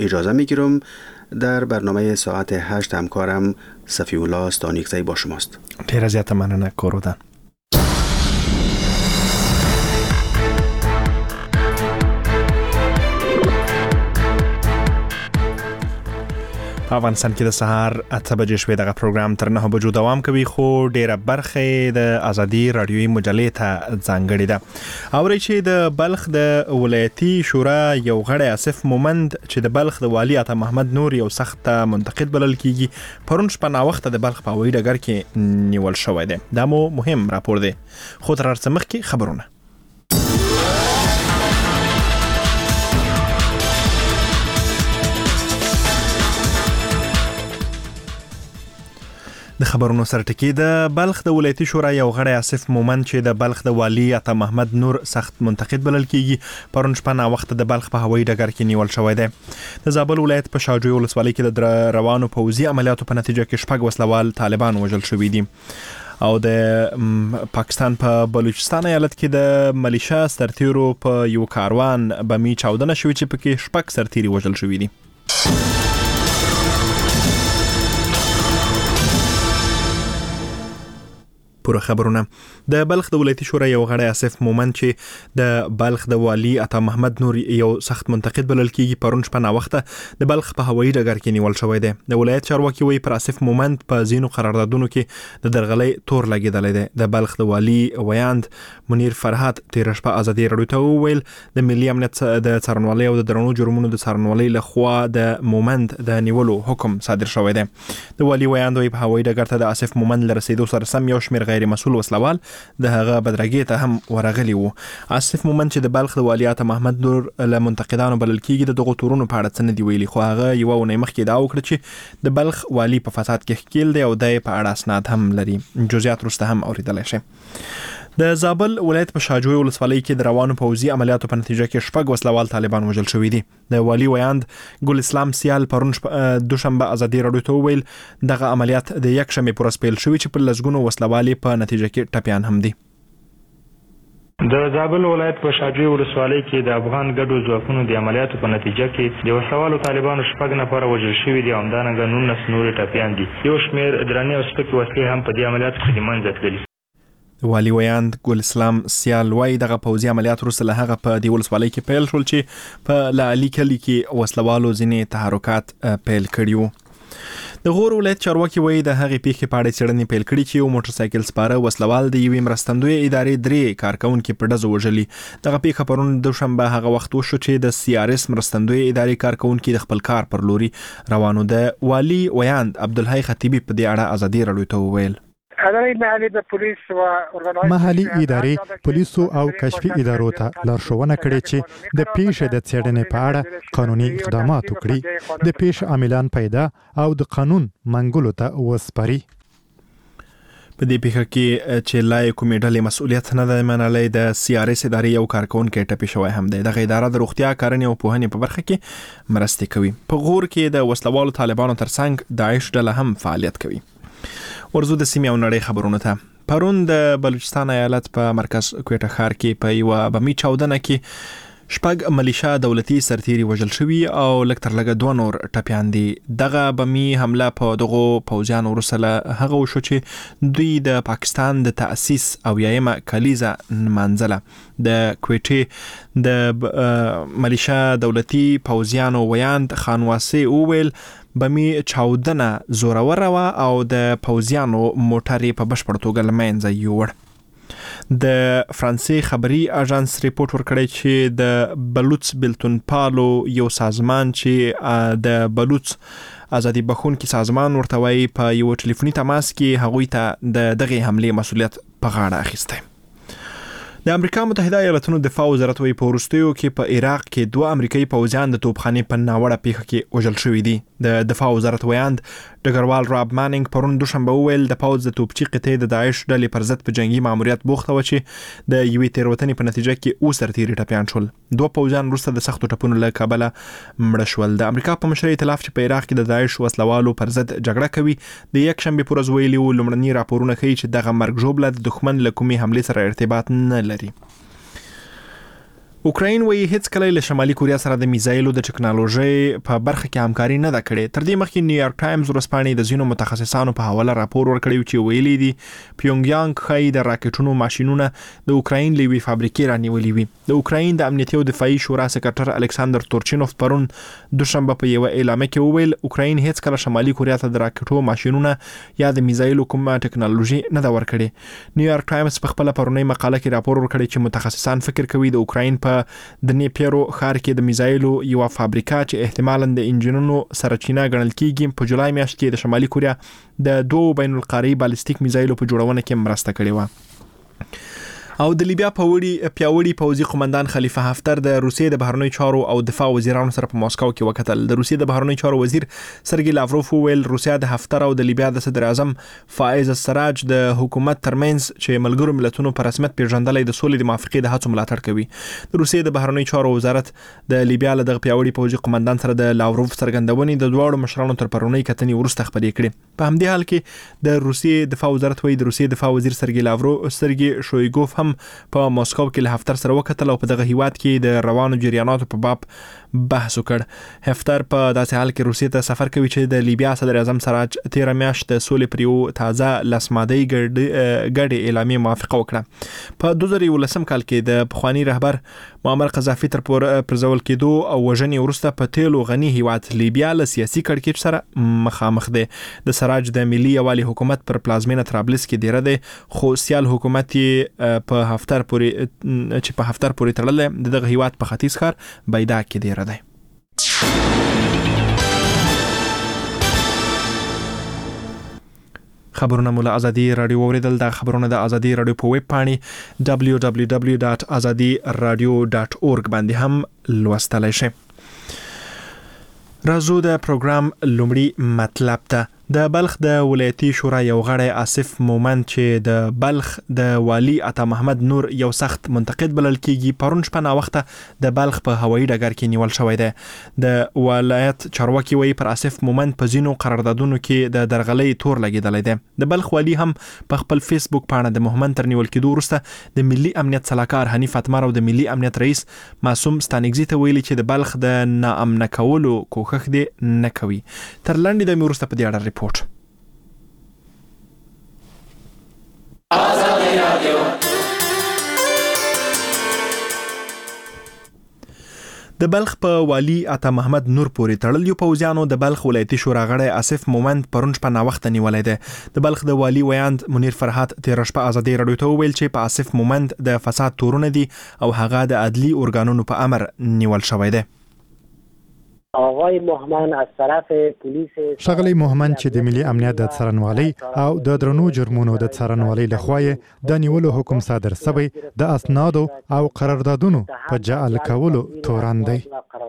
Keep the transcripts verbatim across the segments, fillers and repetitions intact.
اجازه میگیرم. در برنامه ساعت هشت همکارم صفی الله استانیکزی با شماست. ډیره زیاته مننه کورودن. په افغانستان کې د سهار اته بجې شوې دغه پروګرام تر نه بجو دوام کوي، خو ډیره برخه د ازادي رادیوي مجلې ته ځانګړې ده. اوري چې د بلخ د ولایتي شورا یو غړی آصف مومند چې د بلخ د والي عطا محمد نور یو سخت منتقد بلل کیږي، پرون شپه نا وخت د بلخ په هوایي ډګر کې نیول شوی دی. دا مو مهم راپور دی، خو تر هر څه مخکې خبرونه. د خبرونو سره ټکی د بلخ د ولایتي شورا یو غړی آصف مومند چې د بلخ د والي عطا محمد نور سخت منتقد بلل کیږي، پرون شپه نا وخت د بلخ په هوایي ډګر کې نیول شوی دی. د زابل ولایت په شاجوی ولسوالۍ کې د روانو پوځي عملیاتو په نتیجه کې شپږ وسلوال طالبان وژل شوي دي. او د پاکستان په بلوچستان ایالت کې د ملیشیا سرتیرو په یو کاروان بمي چاودنه شوې چې پکې شپږ سرتیري وژل شوي دي. پوره خبرونه. د بلخ د ولایتي شورا یو غړی آصف مومند چې د بلخ د والي عطا محمد نور یو سخت منتقد بلل کیږي، پرون شپه نا وخته د بلخ په هوایي ډګر کې نیول شوی دی. د ولایت چارواکي وایي پر آصف مومند په ځینو قراردادونو کې د درغلۍ تور لګیدلی دی. د بلخ د والي ویاند منیر فرهاد تیر شپه ازادي رادیو ته وویل د ملي امنیت د څارنوالۍ او د درنو جرمونو د څارنوالۍ لخوا د مومند د نیولو حکم صادر شوی دی. د والي ویاند وایي په هوایي ډګر ته د آصف مومند له رسیدو سره سم یو شمېر غیر مسؤل وسلوال د هغه بدرګۍ ته هم ورغلي وو. آصف مومند چې د بلخ د والي عطا محمد نور له منتقدانو بلل کیږي، د دغو تورونو په اړه څه نه دی ویلي، خو هغه یوه اونۍ مخکې ادعا وکړه چې د بلخ والي په فساد کې ښکیل دی او دی په اړه اسناد هم لري. جزئیات وروسته هم اوریدلی شئ. د زابل ولایت په شاجوی ولسوالۍ کې د روانو پوځي عملیاتو په نتیجه کې شپږ وسلوال طالبان وژل شوي دي. د والي ویاند ګل اسلام سیال پرون دوشنبه ازادي رادیو ته وویل دغه عملیات د یک شنبې په ورځ پیل شوي چې په لسګونو وسلوال په نتیجه کې ټپیان هم دي. د زابل ولایت په شاجوی ولسوالۍ کې د افغان ګډو ځواکونو د عملیاتو په نتیجه کې د وسلوالو طالبانو شپږ نفره وژل شوي دي او همدارنګه نولس نورې ټپیان دي. یو شمېر درنې او سپکې وسلې هم په دې عملیاتو کې د منځه تللي. والي ویاند ګل اسلام سیال وایي دغه پوځي عملیات وروسته له هغه په دې ولسوالۍ کې پیل شول چې په لعلي کلي کې وسلوالو ځینې تحرکات پیل کړي وو. د غور ولایت چارواکي وایي د هغې پیښې په اړه څېړنې پیل کړي چې یو موټر سایکل سپاره وسلوال د یوې مرستندویه ادارې درې کارکوونکي په ډزو وژلي. دغه پیښه پرون دوشنبه هغه وخت وشو چې د سی آر اس مرستندویه ادارې کارکوونکي د خپل کار پر لوري روانو. د والي ویاند عبدالحی خطیبي په دې اړه ازادي رادیو ته وویل محلي ادارې پولیسو او کشفي ادارو ته لارښوونه کړې چې د پیښې د څېړنې په اړه قانوني اقدامات وکړي، د پیښې عاملان پیدا او د قانون منګولو ته وسپاري. په دې پیښه کې چې لا کومې ډلې مسؤلیت نه دی منلی، د سی آر اس ادارې یو کارکوونکی ټپي شوی هم دی. دغه اداره د روغتیا، کرنې او پوهنې په برخه کې مرستې کوي. په غور کې د وسلوالو طالبانو ترڅنګ داعش ډله هم فعالیت کوي. ورزو د سیمې او نړۍ خبرونه ته. پرون د بلوچستان ایالت په مرکز کوټه ښار کې په یوه بمي چاودنه کې شپږ ملیشیا دولتي سرتیري وژل شوي او لږ تر لږه دوه نور ټپیان دي. دغه بمي حمله په دغو پوځیانو وروسته له هغه وشو چې دوی د پاکستان د تأسیس اویایمه کلیزه نمانځله. د کوټې د ملیشیا دولتي پوځیانو ویاند خانواسي وویل بمي چاودنه زوروره وه او د پوځیانو موټر په بشپړ توګه له منځه یوړ. د فرانسې خبري اژانس ریپورت ورکړی چې د بلوچ بلتون پالو یو سازمان چې د بلوچ ازادي بخښونکي سازمان ورته وایي په یو ټلیفوني تماس کې هغوی ته د دغې حملې مسؤلیت په غاړه اخیستی. د امریکا متحده ایالاتونو دفاع وزارت وایي په وروستیو کې په عراق کې دوه امریکایي پوځیان د توپخانې په ناوړه پیښه کې وژل شوي دي. د دفاع وزارت ویاند ډګروال راب مانینګ پرون دوشنبه وویل د پوځ د توپچي قطعې د داعش ډلې پر ضد په جنگي ماموریت بوخته وه چې د یوې تېروتنې په نتیجه کې اووه سرتیري ټپیان شول. دوه پوځیان وروسته د سختو ټپونو له کبله مړه شول. د امریکا په مشرۍ ائتلاف چې په عراق کې د داعش وسلوالو پر ضد جګړه کوي د یک شنبې په ورځ ویلي وو لومړني راپورونه ښیي چې دغه مرګ ژوبله د دښمن له کومې حملې سره ارتباط نه لري. اوکراین وایي هیڅ کله له شمالي کوریا سره د میزایلو د ټکنالوژي په برخه کې همکاري نه ده کړې. تر دې مخکې نیویارک ټایمز ورځپاڼې د ځینو متخصصانو په حواله راپور ورکړی چې ویلي دي پیونګیانګ خای د راکټونو ماشينونه د اوکراین لوي فابریکې رانیولې وي. د اوکراین د امنیتي او دفاعي شورا سکرټر الکساندر تورچینوف پرون دوشنبه په یو اعلامیه کې وویل اوکراین هیڅ کله شمالي کوریا ته د راکټو ماشينونه یا د میزایلو کومه ټکنالوژي نه ده ورکړې. نیویارک ټایمز په خپل پرونی مقاله کې راپور ورکړی چې متخصصان فکر کوي د اوکراین په د نیپیرو ښار کې د میزایلو یو فابریکه چې احتمالاً د انجنونو سرچینه ګڼل کیږي په جولای میاشت کې د شمالي کوریا د دوه بین القاري بالستیک میزایلو په جوړونه کې مرسته کړې و. او د لیبیا په وړي پیاوړي پوځي قومندان خلیفه حفتر د روسیې د بهرنیو چارو او دفاع وزیرانو سره په ماسکو کې وکتل. د روسیې د بهرنیو چارو وزیر سرګی لاوروف وویل روسیا د حفتر او د لیبیا د صدر اعظم فائز السراج د حکومت ترمنځ چې ملګرو ملتونو په رسمیت پیژندلې د سولې د موافقې د هڅو ملاتړ کوي. د روسیې د بهرنیو چارو وزارت د لیبیا له دغه پیاوړي پوځي قومندان سره د لاوروف څرګندونې د دوه مشرانو تر پرونی کتنې ورسته خبرې کړې. په همدې حال کې د روسیې دفاع وزارت وایي د روسیې دفاع وزیر سرګی لاوروف سرګی شویګوف هم په ماسکو کې له حفتر سره وکتل او په دغه هیواد کې د روانو جریاناتو په باب بحث وکړ. حفتر په داسې حال کې روسیې ته سفر کوي چې د لیبیا صدر اعظم سراج تیر میاشت د سولې پر یو تازه لاسمادي ګډ اعلامیه موافقه وکړه. په دوه زره یولسم کال کې د پخوانی رهبر معمر قذافي تر پرځول کېدو او وژنې وروسته په تیلو غني هیواد لیبیا له سیاسي کړکېچ سره مخامخ دی. د سراج د ملي یوالي حکومت پر پلازمینه طرابلس کې دیره دی خو سیال حکومت په حفتر پورې چې په حفتر پورې تړل د دغه هیواد په ختیځ ښار بيدا کې دیره دی. خبرونه مولا ازادي رادیو اوریدل. دا خبرونه د ازادي رادیو په ویب پاڼې دبلیو دبلیو دبلیو ډاټ ازادي رادیو ډاټ اورګ باندې هم لوستلای شئ. راځو د پروګرام لومړی مطلب ته. د بلخ د ولایتي شورا یو غړی آصف مومند چې د بلخ د والی عطا محمد نور یو سخت منتقد بلل کیږي پرون شپه نا وخته د بلخ په هوایي ډګر کې نیول شوی دی. د ولایت چارواکي وایي پر آصف مومند په ځینو قراردادونو کې د درغلۍ تور لګیدلی دی. د بلخ والی هم په خپل فیسبوک پاڼه د مومند تر نیول کېدو وروسته د ملي امنیت سلاکار حنیف اتمر او د ملي امنیت رئیس معصوم ستانکزي ته ویلي چې د بلخ د ناامنه کولو کوښښ دی نه کوي. تر لنډې دمې وروسته په دې اړه ریپورت. د بلخ په والی عطا محمد نور پورې تړل یو پوځیانو د بلخ ولایتي شورا غړی آصف مومند پرون شپه نا وخت نیولای دی. د بلخ د والی ویاند منیر فرحات تیر شپه ازادي رادیو ته ویل چې په آصف مومند د فساد تورونه دي او هغه د عدلی ارګانونو په امر نیول شوی دی. آقای مهمن از طرف پلیس ښاغلی مهمن چې د ملي امنیت د څارنوالۍ او د درنو جرمونو د څارنوالۍ لخوا د نیولو حکم صادر شوی د اسنادو او قراردادونو په جعل کولو تورن دی.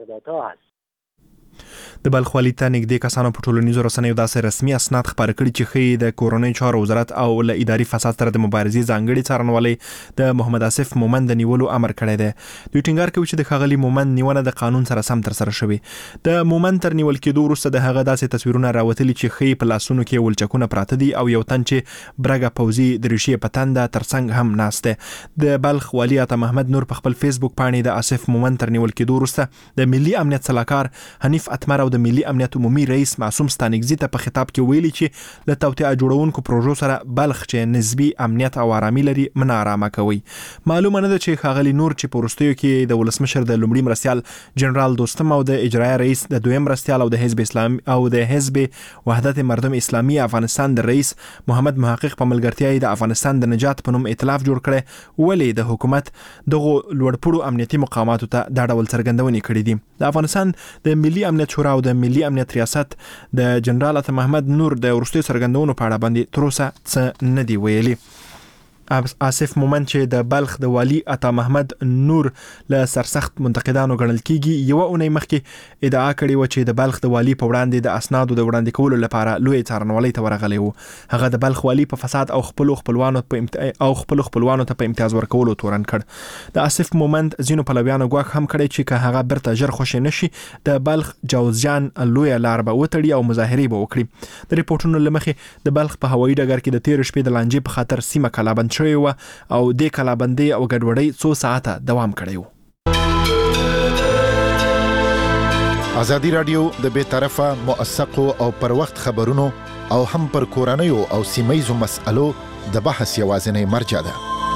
د بلخ والی ته نږدې کسانو په ټولنیزو رسنیو داسې رسمي اسناد خپاره کړي چې ښیي د کورنۍ چارو وزارت او له اداري فساد سره د مبارزې ځانګړي څارنوالۍ د محمد آصف مومند د نیولو امر کړی دی. دوی ټینګار کوي چې د ښاغلي مومند نیونه د قانون سره سم ترسره شوې. د مومند تر نیول کېدو وروسته د هغه داسې تصویرونه راوتلي چې ښیي په لاسونو کې ولچکونه پراته دي او یو تن چې برګه پوځي دریشي په تنده ترڅنګ هم ناست دی. د بلخ والی عطا محمد نور په خپل فیسبوک پاڼې د آصف مومند تر نیول کېدو وروسته د ملي امنیت سلاکار حنیف اتمر او د ملي امنیت عمومي رئیس معصوم ستانکزي ته په خطاب کې ویلي چې له توطئه جوړونکو پروژو سره بلخ چې نسبي امنیت او آرامي لري منه آرامه کوي. معلومه نه ده چې ښاغلي نور چې په وروستیو کې د ولسمشر د لومړي مرستیال جنرال دوستم او د اجرایه رئیس د دویم مرستیال او د حزب اسلامي او د حزب وحدت مردم اسلامي افغانستان د رئیس محمد محقق په ملګرتیا د افغانستان د نجات په نوم ائتلاف جوړ کړي ولې د حکومت دغه لوړپوړو امنیتي مقاماتو ته دا ډول څرګندونې کړې دي. د افغانستان د ملي امنیت شورا او د ملي امنیت ریاست د جنرال عطا محمد نور د وروستیو څرګندونو په اړه باندې تر اوسه څه نه دی ویلي. آصف مومند چې د بلخ د والی عطا محمد نور له سرسخت منتقدانو ګڼل کیږي یو اونۍ مخکې ادعا کړې و چې د بلخ د والی په وړاندې د اسنادو د وړاندې کولو لپاره لوی څارنوالۍ ته ورغلی و. هغه د بلخ والی په فساد او خپل خپلوانو په امت... او خپل خپلوانو ته په امتیاز ورکولو تورن کړ. د آصف مومند ځینو پلویانو ګواښ هم کړی چې که هغه برته ژر خوشی نشي د بلخ جوزجان لوی لار به وتړي او مظاهرې به وکړي. د ریپورتونو لمخې د بلخ په هوایي ډګر کې د تیر شپې د لانجې په خاطر سیمه کلابند شوې و او د کلابندۍ او ګډوډۍ څو ساعته دوام کړی و. ازادي رادیو د بې طرفه موثقو او پر وخت خبرونو او هم پر کورنیو او سیمه‌یزو مسألو د بحث یوازینی مرجع ده.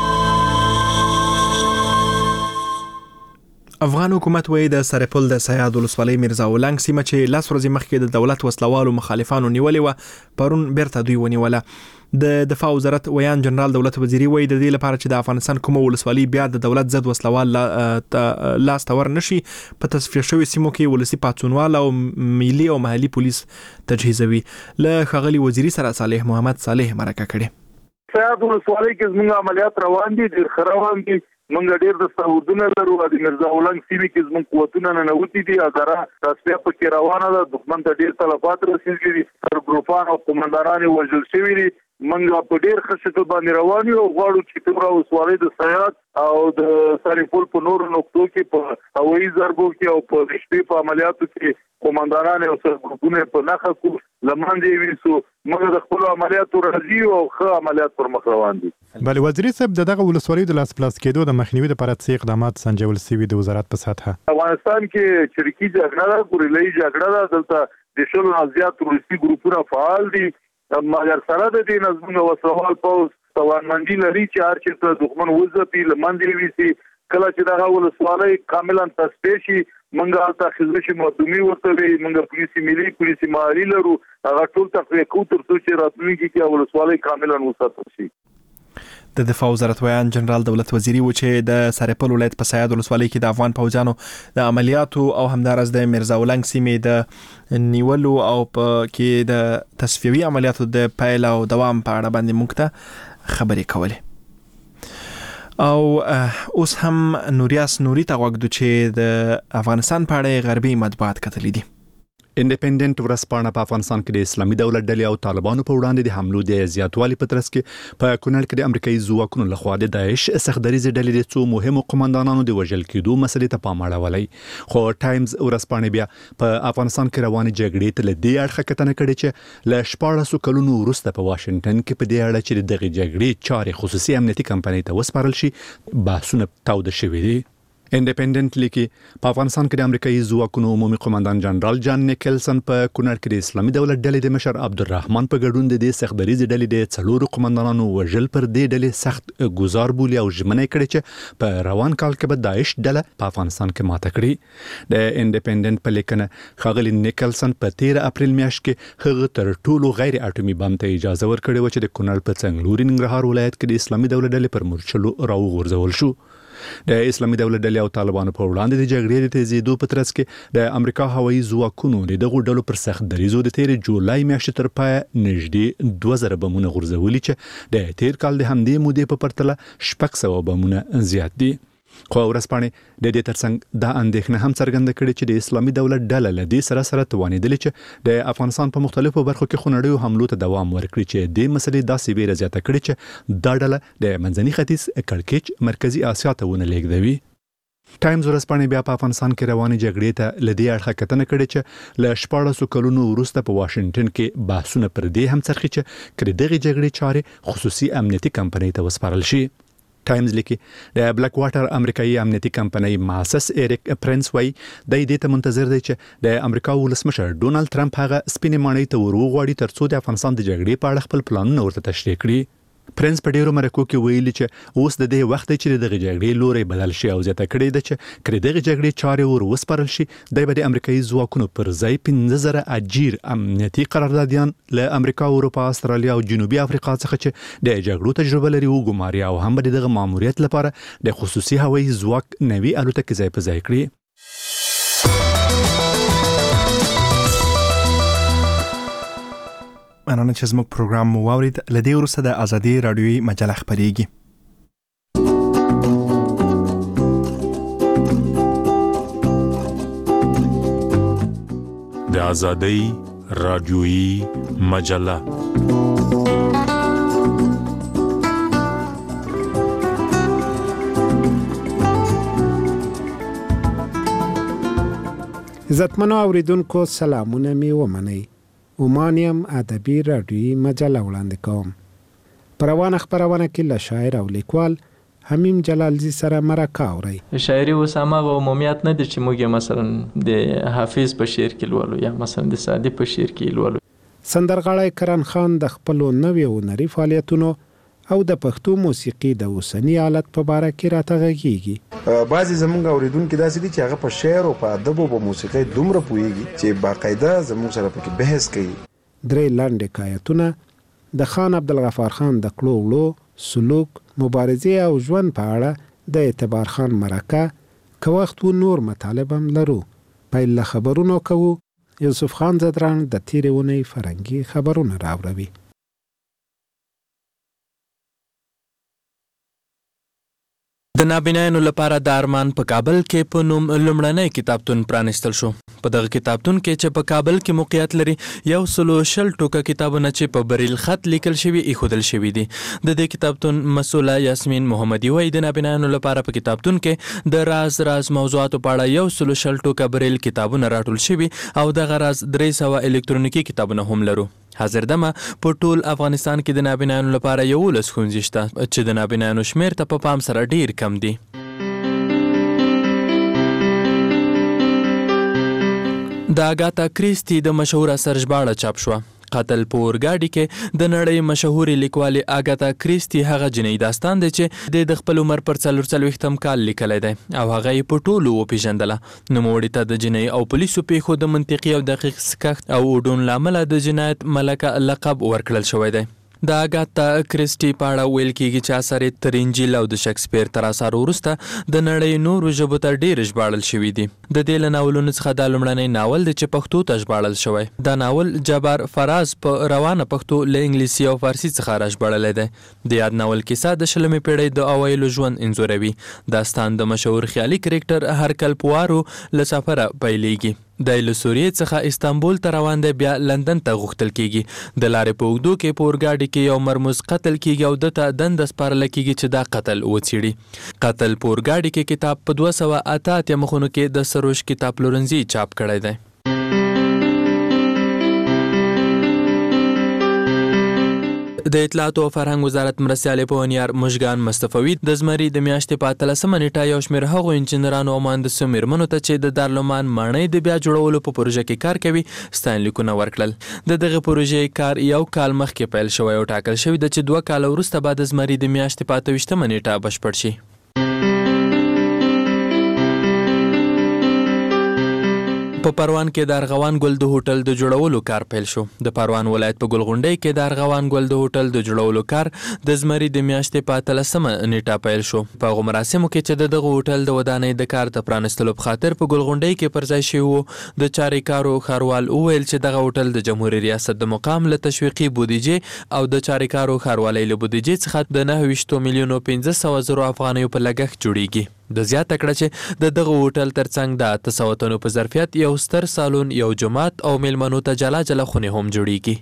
افغان حکومت وایي د سرپل د سیاد ولسوالۍ میرزا ولنګ سیمه چې لاس ورځې مخکې د دولت وسلوالو مخالفانو نیولې و پرون بیرته دوی ونیوله. د دفاع وزارت ویان جنرال دولت وزیری وایي د دې لپاره چې د افغانستان کومه ولسوالۍ بیا د دولت ضد وسلوال لاس ته ور نشي په تصفیه شوی سیمو کې ولسی پاتونوال او ملي او محلي پولیس تجهیزوي. له ښاغلي وزیری سره صالح محمد صالح مرکه کړي. سیاد ولسوالۍ کې زموږ عملیات روان دي، ډېر ښه روان دي. منګ ډېر د سعودونه لرو د میرزا ولنګ سیمې کې زموږ قوتونه ننوتي دي، اګره تصفیه پکې روانه ده. دښمن ته ډېر تلفات رسېږي دي، تر ګروپان او قومندانان وژل شوي دي. منګ په ډېر ښه شکل باندې روان یو، غواړو چې ټوله ولسوالۍ د سیاد او د سرپل په نورو نقطو کې په هوایي ضربو کې او په شپې په عملیاتو کې قومندانان او سرګروپونه په نښه کړو، له منځه ویسو. موږ د خپلو عملیاتو راضي او ښه عملیات پر مخ روان دي. بله وزیري صاحب، د دغه ولسوالیو د لاس پلاس کېدو د مخنیوي لپاره څه اقدامات سنجول شوي د وزارت په سطحه؟ افغانستان کې چریکي جګړه ده، ګوریلایي جګړه ده. دلته د شلو نه زیات روسي ګروپونه فعال دي، مګر سره د دې نظمونه وسوال پوز توانمندي لري چې هر چېرته دښمن وځپي، له منځه ویسي. کله چې دغه ولسوالۍ کاملا تصفیه شي، موږ هلته خزمشي مردمي ورته وي، موږ پولیسي ملي پولیسي محلي لرو، هغه ټول تقویه کوو تر څو چې راتلونکي کې ولسوالۍ کاملا وساتل شي. د دفاع وزارت ویان جنرال دولت وزیری و چې د سرپل ولایت په سیاد ولسوالۍ کې د افغان پوځیانو د عملیاتو او همدارس د میرزا ولنګ سیمې د نیولو او په کې د تصفیوي عملیاتو د پیل او دوام په اړه باندې موږ ته خبرې کولې. او اوس هم نوریاس نوري ته وګدو چې د افغانستان په اړه غربي مطبوعات کتلې دي. انډیپندنت ورځپاڼه په افغانستان کې د اسلامي دولت ډلې او طالبانو په وړاندې د حملو د زیاتوالي په ترڅ کې په کونړ کې د امریکایي ځواکونو لخوا د داعش سختدریزې ډلې د څو مهمو قومندانانو د وژل کېدو مسلې ته پام اړولی. خو ټایمز ورځپاڼه بیا په افغانستان کې روانې جګړې ته له دې اړخه کتنه کړې چې له شپاړسو کلونو وروسته په واشنګټن کې په دې اړه چې دغه جګړې چارې خصوصي امنیتي کمپنۍ ته وسپارل شي بحثونه تاوده شوي دي. انډیپندنت لیکي په افغانستان کې د امریکایي ځواکونو عمومي قومندان جنرال جان نیکلسن په کونړ کې د اسلامي دولت ډلې د مشر عبدالرحمن په ګډون د دې سختدریزې ډلې د څلورو قومندانانو وژل پر دې ډلې سخت ګزار بولي او ژمنه کړې چې په روان کال کې به داعش ډله په افغانستان کې ماته کړي. د انډیپندنت په لیکنه ښاغلي نیکلسن په تیر اپریل میاشت کې هغه تر ټولو غیر اټومي بم ته اجازه ورکړې و چې د کونړ په څنګلوري ننګرهار ولایت کې د اسلامي دولت ډلې پر مورچلو راوغورځول شو. د اسلامي دولت ډلې او طالبانو په وړاندې د جګړې د تیزېدو په ترڅ کې د امریکا هوایي ځواکونو د دغو ډلو پر سخت دریزو د تیر جولای میاشتې تر پایه نږدې دوه زره بمونه غورځولي چې د تیر کال د همدې مودې په پرتله شپږ سوه بمونه زیات دي. خو ورځپاڼې د دې ترڅنګ دا اندېښنه هم څرګنده کړې چې د اسلامي دولت ډله له دې سره سره توانېدلې چې د افغانستان په مختلفو برخو کې خونړیو حملو ته دوام ورکړي چې د مسلې داسې ویره زیاته کړې چې دا ډله د منځني ختیځ کړکېچ مرکزي اسیا ته ونه لیږدوي. ټایمز ورځپاڼې بیا په افغانستان کې روانې جګړې ته له دې اړخه کتنه کړې چې له شپاړسو کلونو وروسته په واشنګټن کې بحثونه پر دې هم څرخي چې که د دغې جګړې چارې خصوصي امنیتي کمپنۍ ته وسپارل شي. ټایمز لیکي د بلیک واټر امریکایي امنیتي کمپنۍ ماسس ایریک پرنس وای د دې ته منتظر دی چې د امریکا ولسمشر ډونالد ټرمپ هغه سپینې ماڼۍ ته ورغواړي ترڅو د افغانستان د جګړې په اړه خپل پلانونه ورته تشریح کړي. پرنس په ډیرو مرکو کې ویلي چې اوس د دې وخت چې دغه جګړې لوري بدل شي او زیاته کړي ده چې کړي دغه جګړې چارې ور وسپارل شي د بده امریکایي ځواکونو پر ځای پنځه زره اجیر امنیتي قراردادیان له امریکا، اروپا، استرالیا او جنوبي افریقا څخه چې د جګړو تجربه لري وګماري او هم دغه ماموریت لپاره د خصوصي هوایي ځواک نوي الوتکې ځای په ځای کړي. مننه چې زموږ پروګرام مو واورید. له دې وروسته د ازادي راډیوي مجله خپرېږي. د ازادي راډیوي مجله عزتمنو اوریدونکو سلامونه می ومنئ. اومانیم ادبي راډیوي مجله وړاندې کوم. په روانه خپرونه کې له شاعر او لیکوال حمیم جلالزی سره مرکه اورئ. شاعري اوس هماغه عمومیت نه دي چې موږ مثلا د حافظ په شعر کې لولو یا مثلا د سعدي په شعر کې لولو. سندرغاړی کرن خان د خپلو نویو هنري فعالیتونو او د پښتو موسیقي د اوسني حالت په باره کې راته غږیږي. بعضې زموږ اورېدونکي داسې دي چې هغه په شعر او په ادب او په موسیقۍ دومره پوهېږي چې باقاعده زموږ سره پکې بحث کوي. درې لنډ حکایتونه د خان عبدالغفار خان د کړو وړو سلوک، مبارزې او ژوند په اړه د اعتبار خان مرکه، که وخت و نور مطالب هم لرو. پیل له خبرونو کوو. یوسف خان زدران د تیرې اونۍ فرهنګي خبرونه راوړوي. د نابینایانو لپاره د ارمان په کابل کې په نوم لومړنی کتابتون پرانیستل شو. په دغه کتابتون کې چې په کابل کې موقعیت لري یو سلو شل ټوکه کتابونه چې په بریل خط لیکل شوي ایښودل شوي دي. د دې کتابتون مسؤله یاسمین محمدي وایي د نابینایانو لپاره په کتابتون کې د راز راز موضوعاتو په اړه یو سلو شل ټوکه بریل کتابونه راټول شوي او دغه راز درې سوه الکترونیکي کتابونه هم لرو. حاضر دمه په ټول افغانستان کې د نابینایانو لپاره یولس ښوونځي شته چې د نابینایانو شمېر ته په پام سره ډیر کم دي. د اګاتا کریسټي د مشهور اثر ژباړه چاپ شوه. قتل په اورګاډي کې د نړۍ مشهورې لیکوالې اګاتا کریسټي هغه جنۍ داستان دی چې د خپل عمر پر څلور څلوېښتم کال لیکلی دی او هغه یې په ټولو وپېژندله. نوموړي ته د جنۍ او پولیسو پیښو د منطقي او دقیق سکښت او اوډون له امله د جنایت ملکه لقب ورکړل شوی دی. د اګاتا کریسټي په اړه ویل کېږي چې اثر یې تر انجیل او د شکسپیر تر اثارو وروسته د نړۍ نورو ژبو ته ډېر ژباړل شوي دي. د دې له ناولونو څخه دا لومړنی ناول دی چې پښتو ته ژباړل شوی. دا ناول جبار فراز په روانه پښتو له انګلیسي او فارسي څخه راژباړلی دی. د یاد ناول کیسه د شلمې پیړۍ د اوایلو ژوند انځوروي. داستان د مشهور خیالي کرکټر هرکل پوارو له سفره پیلېږي. د له سوریې څخه استانبول ته روان دی، بیا لندن ته غوښتل کیږي. د لارې په اوږدو کې په اورګاډي کې یو مرموز قتل کیږي او دته دنده سپارله کیږي چې دا قتل وڅېړي. قتل په اورګاډي کې کتاب په دوه سوه اته اتیا مخونو کې د سروش کتاب پلورنځي چاپ کړی دی. د اطلاعات او فرهنګ وزارت مرستیال پوهنیار مشګان مصطفوي د زمري د میاشتې په اتلسمه نیټه یو شمېر هغو انجینرانو او مهندسو مېرمنو ته چې د دارالعمان ماڼۍ د بیا جوړولو په پروژه کې کار کوي ستاینلیکونه ورکړل. د دغه پروژې کار یو کال مخکې پیل شوی او ټاکل شوی ده چې دوه کاله وروسته به د زمري د میاشتې په اته ویشتمه نیټه بشپړ شي. په پروان کې د ارغوان ګل د هوټل د جوړولو کار پیل شو. د پروان ولایت په ګلغونډۍ کې د ارغوان ګل د هوټل د جوړولو کار د زمري د میاشتې په اتلسمه نیټه پیل شو. په هغو مراسمو کې چې د دغه هوټل د ودانۍ د کار د پرانستلو په خاطر په ګلغونډۍ کې پر ځای شوي وو، د چاریکارو ښاروال وویل چې دغه هوټل د جمهوري ریاست د مقام له تشویقي بودیجې او د چاریکارو ښاروالۍ له بودیجې څخه د نهه ویشتو میلیونو پنځه سوه زرو افغانیو په لګښت جوړیږي. د زیاته کړه چې د دغه هوټل ترڅنګ د اته سوه تنو په ظرفیت یو ستر سالون، یو جومات او میلمنو ته جلا جلا خونې هم جوړیږي.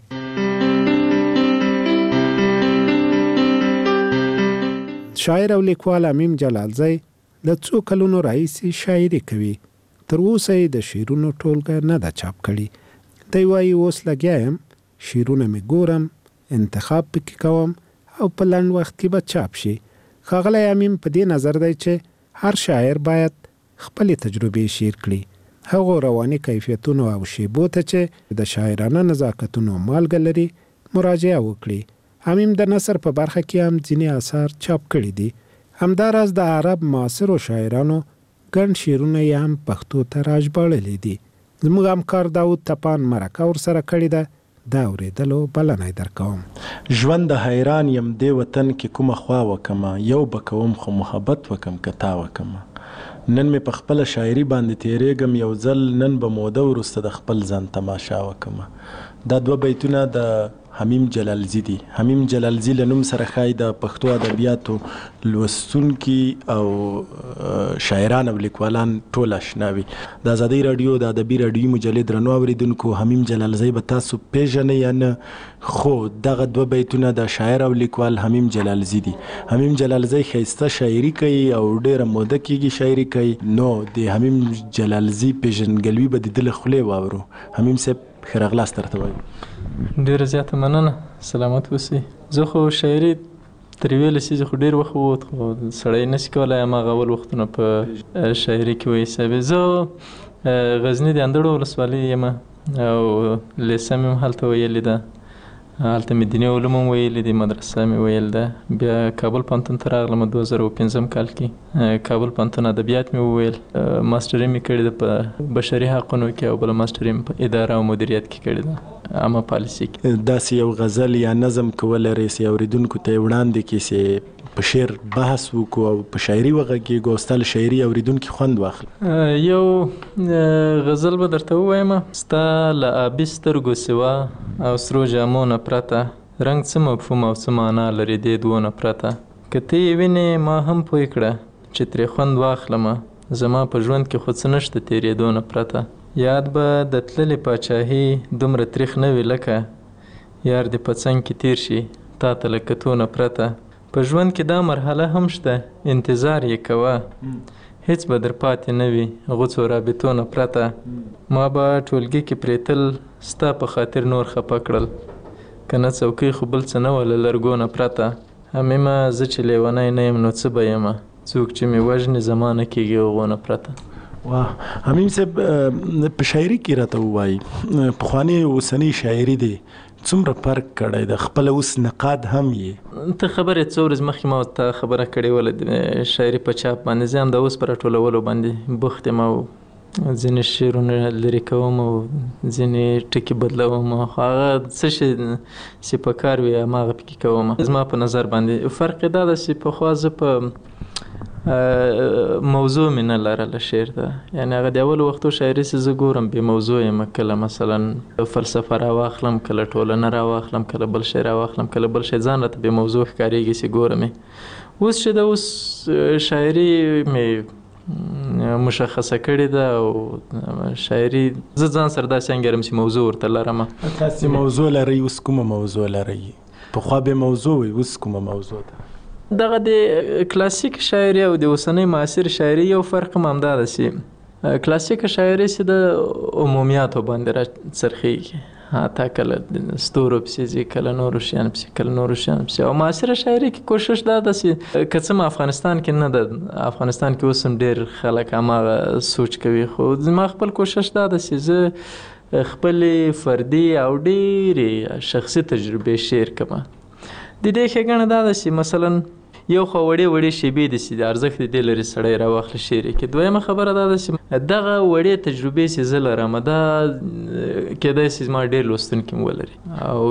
شاعر او لیکوال امیم جلالزی له څو کلونو راهیسې شاعري کوي. تر اوسه یې د شعرونو ټولګه نه ده چاپ کړې. دی وایي اوس لګیا یم، شعرونه مې ګورم، انتخاب پکې کوم او په لنډ وخت کې به چاپ شي. ښاغلی امیم په دې نظر دی چې هر شاعر باید خپلې تجربې شعر کړي، هغو رواني کیفیتونو او شیبو ته چې د شاعرانه نزاکتونو مالګه لري مراجعه وکړي. امیم د نثر په برخه کې هم ځینې اثار چاپ کړي دي. همداراز د عرب معاصرو شاعرانو ګڼ شعرونه یې هم پښتو ته راژباړلي دي. زموږ همکار داود تپان مرکه ورسره کړې ده، دا اورېدلو بلنه یې درکوم. ژوند د حیران یم دې وطن کې کومه خوا وکمه، یو به کوم خو محبت وکم که تا وکمه. نن مې په خپله شاعري باندې تیریږم یو ځل، نن به موده وروسته د خپل ځان تماشا وکمه. دا دوه بیتونه د حمیم جلالزی دي. حمیم جلالزی له نوم سره ښایي د پښتو ادبیاتو لوستونکي او شاعران او لیکوالان ټول اشنا وي. د ازادۍ راډیو د ادبي راډیوي مجلې درنو اورېدونکو، حمیم جلالزی به تاسو پیژنئ یا نه، خو دغه دوه بیتونه د شاعر او لیکوال حمیم جلالزی دي. حمیم جلالزی ښایسته شاعري کوي او ډېره موده کېږي شاعري کوي. نو د حمیم جلالزی پیژندګلوي به د ده له خولې واورو. حمیم صاحب ښه راغلاست درته وایو. ډېره زیاته مننه، سلامت اوسئ. زه خو شاعري تر یوې لسیزې خو ډېر وخت ووت خو سړی نشي کولی هماغه اول وختونه په شاعري کې وحسابي. زه غزني د اندړو ولسوالۍ یم او لیسه مې هم هلته ویلې ده، هلته مې دیني علوم هم ویلي دي، مدرسه مې ویل ده. بیا کابل پوهنتون ته راغلم دوه زره پنځم کال کې، کابل پوهنتون ادبیات مې وویل. ماسټري مې کړې ده په بشري حقونو کې او بله ماسټري مې په اداره او مدیریت کې کړې ده، عامه پالیسي کې. داسې یو غزل یا نظم کولی سي اورېدونکو ته یې وړاندې کړي چې په شعر بحث وکړو او په شاعري وغږېږو او ستا له شاعري اورېدونکي خوند واخلي؟ یو غزل به درته ووایم: ستا له آبي سترګو سوا او سرو جامو نه پرته، رنګ څه مفهوم او څه معنا لري دې دوو نه پرته. که ته یې وینې ما هم پوی کړه چې ترې خوند واخلمه، زما په ژوند کې خو څه نشته تېرېدو نه پرته. یاد به د تللې پاچاهي دومره تریخ نه وي لکه یار دې په څنګ کې تېر شي تا ته له کتو نه پرته. په ژوند کې دا مرحله هم شته، انتظار یې کوه، هیڅ به در پاتې نه وي غوڅو رابطو نه پرته. ما به ټولګي کې پرېتل ستا په خاطر نور خفه کړل، که نه څوکۍ خو بل څه نه وه له لرګو نه پرته. حمیمه زه چې لیونی نه یم نو څه به یمه، څوک چې مې وژني زما نه کېږي هغو نه پرته. واه، حمیم صاحب په شاعري کې راته ووایي، پخوانۍ اوسنۍ شاعري دی څومره فرق کړی ده؟ خپله اوس نقاد هم یې. ته خبر یې څو ورځې مخکې ما ته خبره کړې وله د شاعري په چاپ باندې. زه هم د اوس په راټولولو باندې بوخت یم او ځینې شعرونه لرې کوم او ځینې ټکي بدلوم، خو هغه څه شی چې په کار وي هماغه پکې کوم. زما په نظر باندې فرق یې دا ده چې پخوا زه په موضوع مې نه لرله شعر ده، یعنې هغه د اولو وختو شاعري چې زه ګورم بې موضوع یم، کله مثلا فلسفه راواخلم، کله ټولنه راواخلم، کله بل شی راواخلم، کله بل شی ځان راته بې موضوع ښکارېږي چې ګورم یې. اوس چې ده اوس شاعري مې مشخصه کړې ده او شاعري زه ځان سره داسې انګیرم چې موضوع ورته لرم. تاسې موضوع لرئ؟ اوس کومه موضوع لرئ؟ پخوا بې موضوع وي، اوس کومه موضوع ده؟ دغه د کلاسیک شاعري او د اوسنۍ معاصر شاعري یو فرق هم همدا ده چې کلاسیک شاعري چې د عمومیاتو باندې را څرخېږي، حتی کله ستورو پسې ځي، کله نورو شیانو پسې، کله نورو شیانو پسې. او معاصره شاعري کې کوشش دا ده چې که څه افغانستان کې نه ده، افغانستان کې اوس هم ډېر خلک هماغه سوچ کوي، خو زما خپل کوشش دا ده چې زه خپلې فردي او ډېرې شخصي تجربې شعر کړم. د دې ښېګڼه دا ده چې مثلا یو خو وړې وړې شیبې دي چې د ارزښت د دې لري سړی راواخلي شعر کې. دویمه خبره دا ده چې دغه وړې تجربې چې زه لرم دا کېدای شي زما ډېر لوستونکي م ولري، او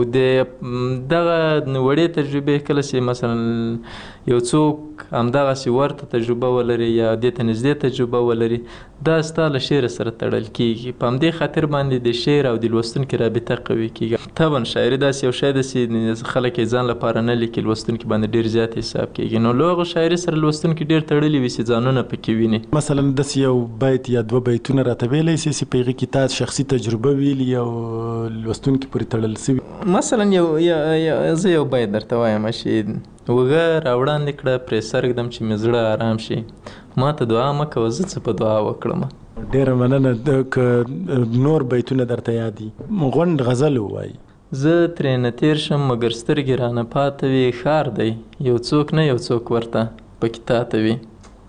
د دغه وړې تجربې کله چې مثلا یو څوک همدغسې ورته تجربه ولري یا دې ته نږدې تجربه ولري، دا ستا له شعر سره تړل کېږي. په همدې خاطر باندې د شعر او د لوستونکي رابطه قوي کېږي. طبعا شاعري داسې یو شی ده چې خلک یې ځان لپاره نه لیکي، لوستونکي باندې ډېر زیات حساب کېږي. نو له هغو شاعري سره لوستونکي ډېر تړلي وي چې ځانونه پکې ویني. مثلا داسې یو بیت یا دوه بیتونه راته ویلی سي چې په هغې کې تا شخصي تجربه ویلي او لوستونکي پورې تړل سوي؟ مثلا یو زه یو بیت درته وایم چې وږه راوړاندې کړه پرې سرږدم چې مې زړه ارام شي، ما ته دعا مه کوه زه څه په دعا وکړم. ډېره مننه. که نور بیتونه درته یاد دي غونډ غزل ووایي: زه ترې نه تېر شم مګر سترګې رانه پاته وي، ښار دی یو څوک نه یو څوک ورته پکې تاته وي.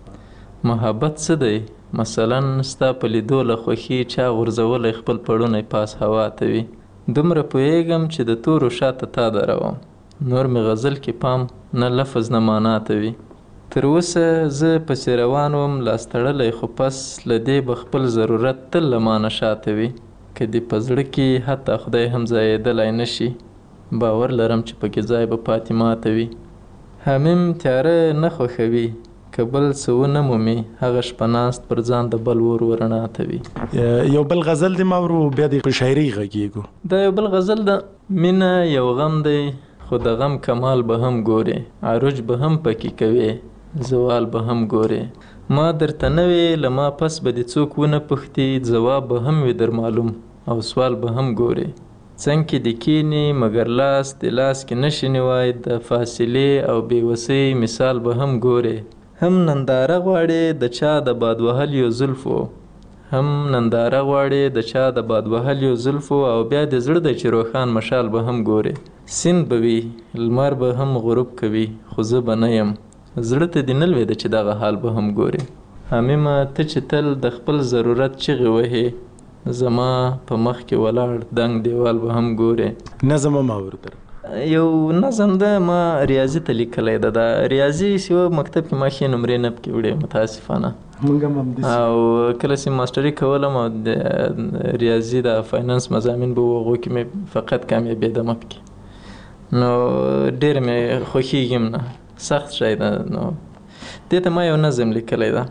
محبت څه دی؟ مثلا ستا په لیدو له خوښي چا غورځولی خپل پړونی پاس هوا ته وي. دومره پوهېږم چې د تورو شاته تا دروم، نور مې غزل کې پام نه لفظ نه معنا ته وي. تر اوسه زه پسې روان وم لاس تړلی، خو پس له دې به خپل ضرورت تل له مانه شاته وي. که دې په زړه کې حتی خدای هم ځایېدلی نه شي، باور لرم چې پکې ځای به پاتې ماته وي. حمیم تیاره نه خوښوي، که بل څه ونه مومي هغه شپه ناست پر ځان د بل ور ورڼا ته وي. یو بل غزل دې ما ورو بیا دې په شاعري غږېږو. دا یو بل غزل ده: مینه یو غم دی خو د غم کمال به هم ګورې، عروج به هم پکې کوې، زوال به هم ګورې. ما درته نه وې له ما پس به دې څوک ونه پوښتي، ځواب به هم وي در معلوم او سوال به هم ګورې. څنګ کې دې کښېني مګر لاس دې لاس کې نشي نیوای، د فاصلې او بېوسۍ مثال به هم ګورې. هم ننداره غواړې د چا د باد وهلیو زلفو، هم ننداره غواړي د چا د باد وهلیو زلفو او بیا د زړه د چې روښان مشال به هم ګوري. سیند به وي لمر به هم غروب کوي خو زه به نه یم زړه ته دې نه لوېده چې دغه حال به هم ګوري. حمیمه ته چې تل د خپل ضرورت چغې وهې زما په مخ کې ولاړ دنګ دیوال به هم ګوري. نظم هم اورېدل یو نظم ده ما ریاضي ته لیکلی ده. دا ریاضي سیوه مکتب کې ما ښې نمرې نه پکې وړې متاسفانه. موږ هم همداسې او کله چې ماسټري کولم او د ریاضي د فاینانس مضامین به وو هغو کې مې فقط کامیابېدم پکې نو ډېر مې خوښېږي م نه سخت شی ده. نو دې ته ما یو نظم لیکلی ده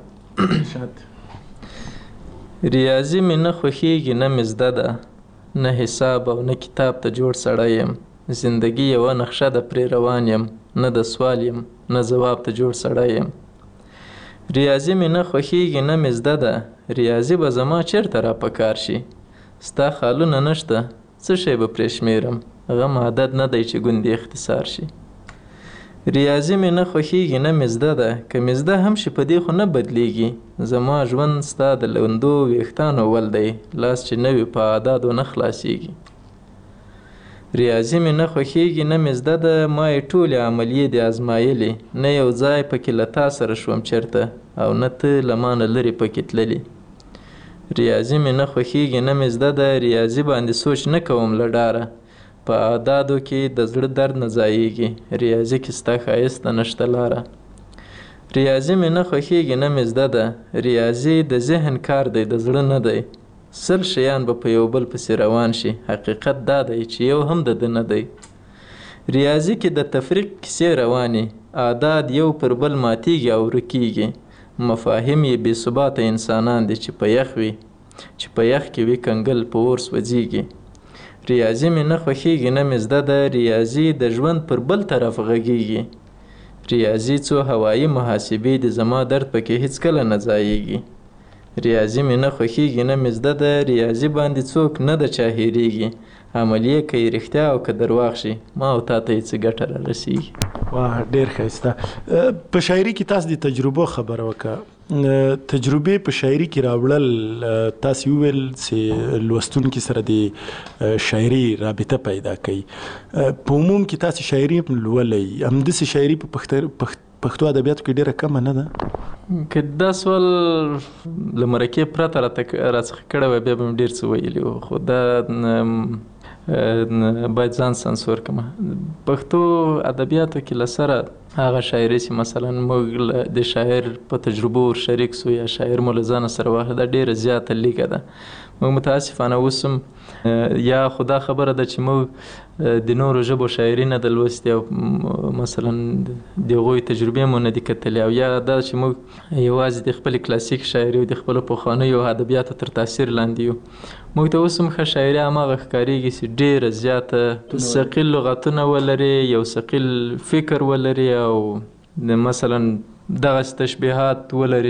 ریاضي مې نه خوښېږي نه مې زده ده نه حساب او نه کتاب ته جوړ سړی یم زندگی یوه نقشه ده پرې روان یم نه د سوال یم نه ځواب ته جوړ سړی یم. ریاضي مې نه خوښېږي نه مې زده ده ریاضي به زما چېرته را په کار شي ستا خالونه نشته څه شی به پرې شمېرم غم عادت نه دی چې ګوندې اختصار شي. ریاضي مې نه خوښېږي نه مې زده ده که مې زده هم شي په دې خو نه بدلیږي زما ژوند ستا د لوندو ویښتانو ول دی لاس چې نه وي په اعدادو نه خلاصېږي. ریاضي مې نه خوښېږي نه مې زده ده ما یې ټولې عملیې دې ازمایلې نه یو ځای پکې له تا سره شوم چېرته او نه ته له ما نه لرې پکې تللې. ریاضي مې نه خوښېږي نه مې زده ده ریاضي باندې سوچ نه کوم له ډاره په اعدادو کې د زړه درد نه ځایېږي ریاضي کې ستا ښایسته نشته لاره. ریاضي مې نه خوښېږي نه مې زده ده ریاضي د ذهن کار دی د زړه نه دی سل شیان به په یو بل پسې روان شي حقیقت دا دی چې یو هم د ده نه دی. ریاضي کې د تفریق کیسې روانې اعداد یو پر بل ماتیږي او ورکیږي مفاهیم یې بې ثباته انسانان دي چې په یخ وي چې په یخ کې وي کنګل په اور سوځېږي. ریاضي مې نه خوښېږي نه مې زده ده ریاضي د ژوند پر بل طرف غږېږي ریاضي څو هوایي محاسبې دي زما درد پکې هېڅکله نه ځایېږي. ریاضي مې نه خوښېږي نه مې زده ده ریاضي باندې څوک نه د چا هېرېږي عملیې که یې رښتیا او که درواغ شي ما او تا ته یې څه ګټه را رسېږي. واه ډېر ښایسته. په شاعري کې تاسو د تجربو خبره وکړه تجربې په شاعري کې راوړل تاسو وویل چې لوستونکي سره د شاعري رابطه پیدا کوي په عموم کې تاسو شاعري لولئ همداسې شاعري په پښتو ادبیاتو کې ډېره کمه نه ده. که دا سوال له مرکې پرته راڅخه کړی وی بیا به مې ډېر څه ویلي وو خو دا باید ځان سانسور کړم. پښتو ادبیاتو کې له سره هغه شاعري چې مثلا موږ د شاعر په تجربو ور شریک سو یا شاعر مو له ځانه سره واخله دا ډېره زیاته لیکه ده. موږ متاسفانه اوس هم یا خو دا خبره ده چې موږ د نورو ژبو شاعري نه ده لوستې او مثلا د هغوی تجربې مو نه دي کتلې او یا دا چې موږ یوازې د خپلې کلاسیک شاعري او د خپلو پخوانیو ادبیاتو تر تاثیر لاندې یو. موږ ته اوس هم ښه شاعري هماغه ښکارېږي چې ډېره زیاته ثقیل لغتونه ولري یو ثقیل فکر ولري او مثلا دغسې تشبیهات ولري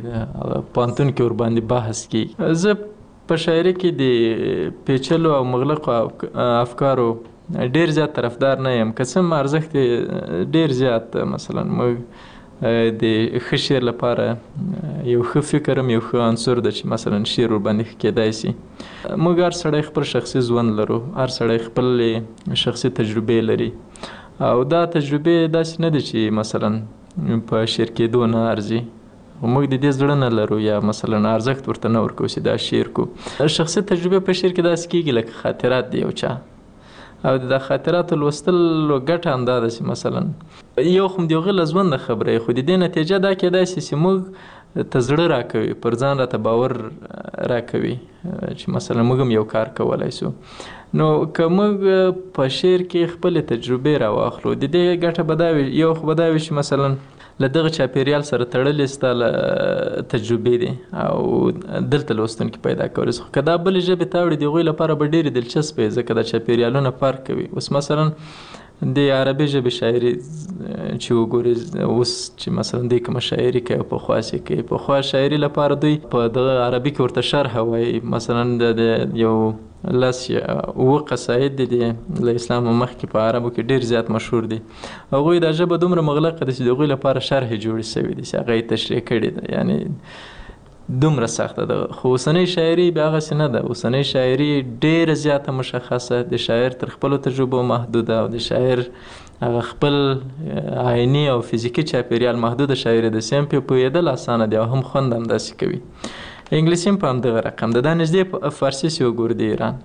چې پوهنتون کې ورباندې بحث کېږي. زه په شاعري کې د پیچلو او مغلقو افکارو ډېر زیات طرفدار نه یم که څه هم ارزښت یې ډېر زیات مثلا موږ د ښه شعر لپاره یو ښه فکر هم یو ښه عنصر ده چې مثلا شعر ورباندې ښه کېدای شي. موږ هر سړی خپل شخصي ژوند لرو هر سړی خپل شخصي تجربې لري او دا تجربې داسې نه دي چې مثلا په شعر کېدو نه ارزي موږ د دې زړه نه لرو یا مثلا ارزښت ورته نه ورکوو چې دا شعر کو. شخصي تجربې په شعر کې داسې کېږي لکه خاطرات دی یو چا او د خاطراتو لوستلو ګټه همدا ده چې مثلا یو خو د هغه له ژونده خبره خو د دې نتیجه دا کېدای شي چې موږ ته زړه راکوي پر ځان راته باور راکوي چې مثلا موږ هم یو کار کولی سو. نو که موږ په شعر کې خپلې تجربې راواخلو د دې ګټه به دا وي یو خو به دا وي چې مثلا له دغه چاپېریال سره تړلې ستا له تجربې دي او دلته لوستونکي پیدا کولی شي. که دا بلې ژبې ته وړي د هغوی لپاره به ډېرې دلچسپې وي ځکه دا چاپېریالونه فرق کوي. اوس مثلا د عربي ژبې شاعري چې وګورې اوس چې مثلا دوی کومه شاعري کوي او پخوا چې کوي پخوا شاعري لپاره دوی په دغه عربي کې ورته شرحه وایي مثلا د یو لس اووه قصاید دي له اسلام مخکې په عربو کې ډېر زیات مشهور دي. هغوی دا ژبه دومره مغلقه ده چې د هغوی لپاره شرحې جوړې شوي دي چې هغه یې تشریح کړې ده یعنې دومره سخته ده. خو اوسنۍ شاعري بیا هغسې نه ده. اوسنۍ شاعري ډېره زیاته مشخصه، د شاعر تر خپلو تجربو محدوده او د شاعر هغه خپل عیني او فزیکي چاپېریال محدوده شاعري ده چې هم پرې پوهېدل اسانه دي او هم خوند همداسې کوي. انګلیسي هم په همدغه رقم ده. دا نږدې په فارسي سي وګورو د ایران،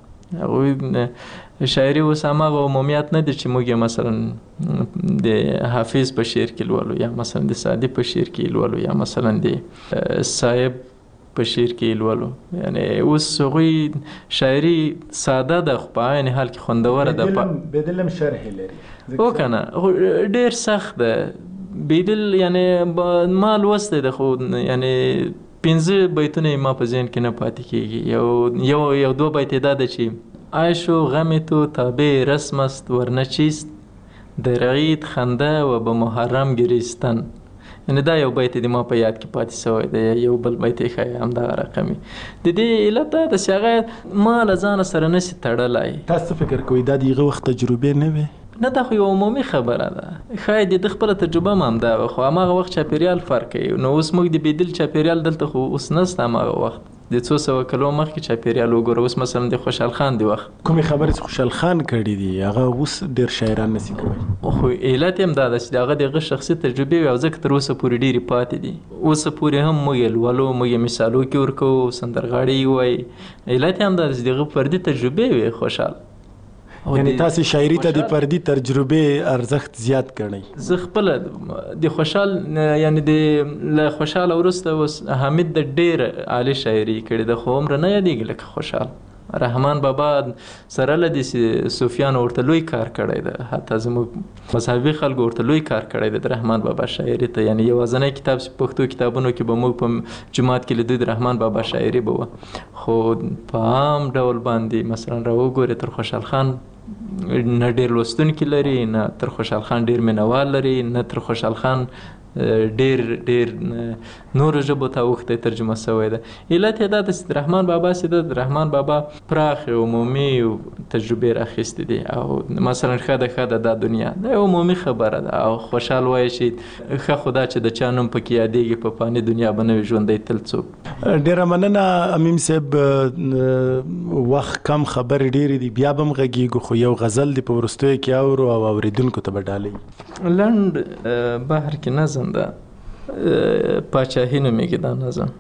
هغوی شاعري اوس هماغه عمومیت نه دي چې موږ یې مثلا د حافظ په شعر کې لولو یا مثلا د سعدي په شعر کې لولو یا مثلا د صاحب په شعر کې لولو. یعنی اوس هغوی شاعري ساده ده خو په عین حال کې خوندوره ده. بدلم شرح لري او که نه ډېر سخت ده. بدل یعنی ما لوستی ده خو یعنی پنځه بیتونه ما په ذهن کې نه پاتې کېږي. یو یو یو دو بیت دا ده چې عیش و غم تو تابع رسم است ورنه چیست، در عید خنده و به محرم گریستن. یعنی دا یو بیت دی ما په یاد کې پاتې شوی دی. یو بل بیت یې ښایي همدغه رقمي. د دې علت دا ده چې هغه ما له ځانه سره نشي تړلی. تاسو فکر کوئ دا د هغه وخت تجربې نه وې؟ نه، دا خو یو عمومي خبره ده. ښایي د ده خپله تجربه هم همدا وه، خو هماغه وخت چاپېریال فرق کوي. نو اوس موږ د بېدل چاپېریال دلته خو اوس نشته. هماغه وخت د څو سوه کلو مخکې چاپېریال وګوره. اوس مثلا د خوشحال خان د وخت کومې خبرې چې خوشحال خان کړي دي هغه اوس ډېر شاعران نشي کولی. خو علت یې هم دا ده چې د هغه د هغه شخصي تجربې وي او ځکه تر اوسه پورې ډېرې پاتې دي. اوسه پورې هم موږ یې لولو، موږ یې مثالو کې ورکوو، سندرغاړي یې وایي. علت یې هم دا ده چې د هغه فردي تجربې وي خوشحال. یعنی تاسو شاعري ته د فردي تجربې ارزښت زیات ګڼئ؟ زه خپله د خوشحال یعنی د له خوشحال وروسته اوس حمید د ډېر عالي شاعري کړې ده، خو عمره نه یادېږي لکه خوشحال. رحمان بابا سره له دې صوفیانو ورته لوی کار کړی ده. حتی زموږ مذهبي خلکو ورته لوی کار کړی ده د رحمان بابا شاعري ته. یعنی یوازینی کتاب چې پښتو کتابونو کې به موږ په جومات کې لیدو د رحمان بابا شاعري به وه. خو په عام ډول باندې مثلا راوګورې تر خوشحال خان نه ډېر لوستونکي لري، نه تر خوشحال خان ډېر مینوال لري، نه تر خوشحال خان ډېر ډېر نورو ژبو ته اوښتی ترجمه شوی ده. علت یې دا ده چې د رحمان بابا چې ده د رحمان بابا پراخې عمومي تجربې راخیستې دي. او مثلا ښه ده ښه ده دا دنیا دا یو عمومي خبره ده. او خوشحال وایي چې ښه خو دا چې د چا نوم پکې یادېږي په فاني دنیا به نه وي ژوندی تل څوک. ډېره مننه امیم صاحب. وخت کم خبرې ډېرې دي، بیا به هم غږېږو، خو یو غزل دې په وروستیو کې اورو او اورېدونکو ته به ډالۍ. لنډ بحر کې نظم ده، پاچاهي نومېږي دا نظم.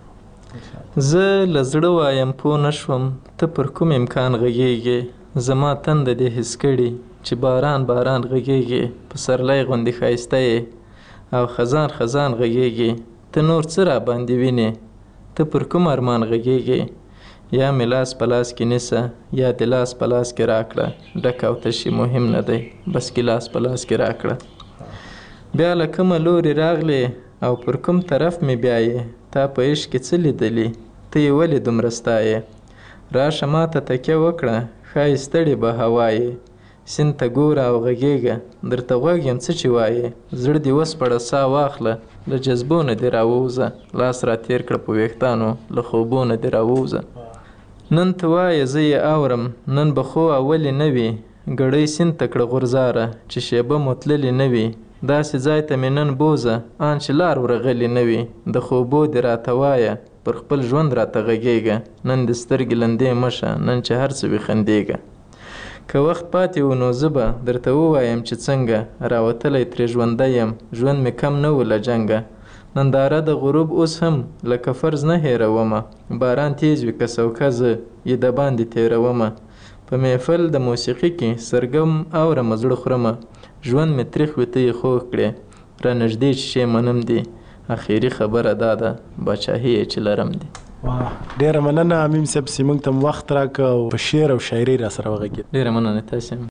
زه له زړه وایم پوه نه شوم ته پر کوم امکان غږېږې، زما تنده دې حس کړي چې باران باران غږېږې، پسرلی غوندې ښایسته یې او خزان خزان غږېږې. ته نور څه را باندې وینې، ته پر کوم ارمان غږېږې. یا مې لاس په لاس کې نیسه یا دې لاس په لاس کې راکړه، ډک او تشي مهم نه دی بس ګیلاس په لاس کې راکړه. بیا له کومه لورې راغلې او پر کوم طرف مې بیایې، تا په عشق کې څه لیدلي، ته یې ولې دومره ستایې. راشه ما ته تکیه وکړه ښایي ستړې به هوا یې، سیند ته ګوره او غږېږه درته غوږ یم څه چې وایې. زړه دې وسپړه سا واخله له جذبو نه دې راووځه، لاس را تېر کړه په ویښتانو له خوبو نه دې راووځه. نن ته وایه زه یې اورم، نن به خو اولې نه وي، ګړۍ سیند ته کړه غورځاره چې شیبه مو تللې نه وي. داسې ځای ته مې نن بوزه آن چې لار ورغلې نه وي، د خوبو دې راته وایه پر خپل ژوند راته غږېږه. نن دې سترګې لندې مشه، نن چې هر څه وي خندېږه. که وخت پاتې و نو زه به درته ووایم چې څنګه راوتلی ترې ژوندی یم، ژوند مې کم نه و له جنګه. ننداره د غروب اوس هم لکه فرض نه هېرومه، باران تیز وي که سوکه زه یې د باندې تېرومه. په محفل د موسیقي کې سرګم اورمه زړه خورمه، ژوند مې تریخ وي ته یې خوږ کړې، را نږدې چې شی منم دي، اخري خبره دا ده باچاهي یې چې لرم دي. ډېره مننه امیم صاحب چې موږ ته وخت راکړه او په شعر او شاعري را سره وغږېد. ډېره مننه تاسې هم.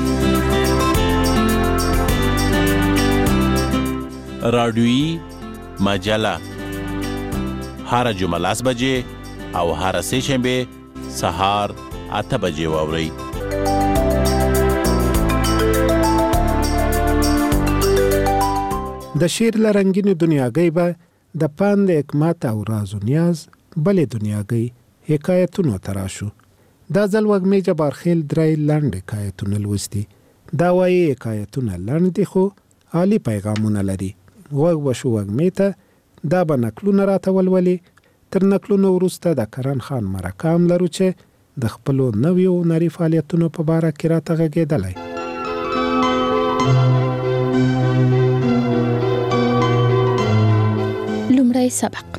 رادیویی مجله هر جمعه لاس بجې او هر سه شنبه سهار اته بجې واورئ. د شعر له رنګینې دنیاګۍ به د پند حکمت او راز و نیاز بلې دنیاګۍ حکایتونو ته راشو. دا ځل وږمې جبارخیل درې لنډ حکایتونه لوستي. دا وایي حکایتونه لنډ دي خو عالي پیغامونه لري. غوږ به شو وږمې ته، دا به نقلونه راته ولولي. تر نکلونو وروسته د کرن خان مرکه هم لرو چې د خپلو نویو هنري فعالیتونو په باره کې راته غږېدلی. لومړی سبق.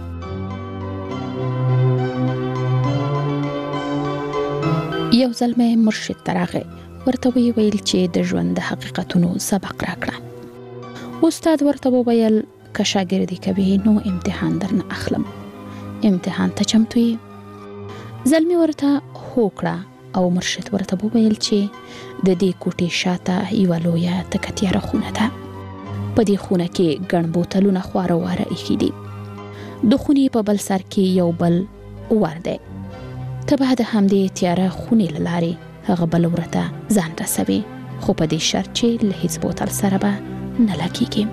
یو ځل مې مرشد ته راغی، ورته ویې ویل چې د ژوند د حقیقتونو سبق راکړه. استاد ورته وویل که شاګردي کوي نو امتحان درنه اخلم، امتحان ته چمتو یې؟ زلمی ورته هو کړه او مرشد ورته وویل چې د دې کوټې شاته یوه لویه تکه تیاره خونه ده. په دې خونه کې ګڼ بوتلونه خواره واره ایښي دي. د خونې په بل سر کې یو بل ور دی. ته به د همدې تیاره خونې له لارې هغه بل ورته ځان رسوي، خو په دې شرط چې له هیڅ بوتل سره به نه لګېږي.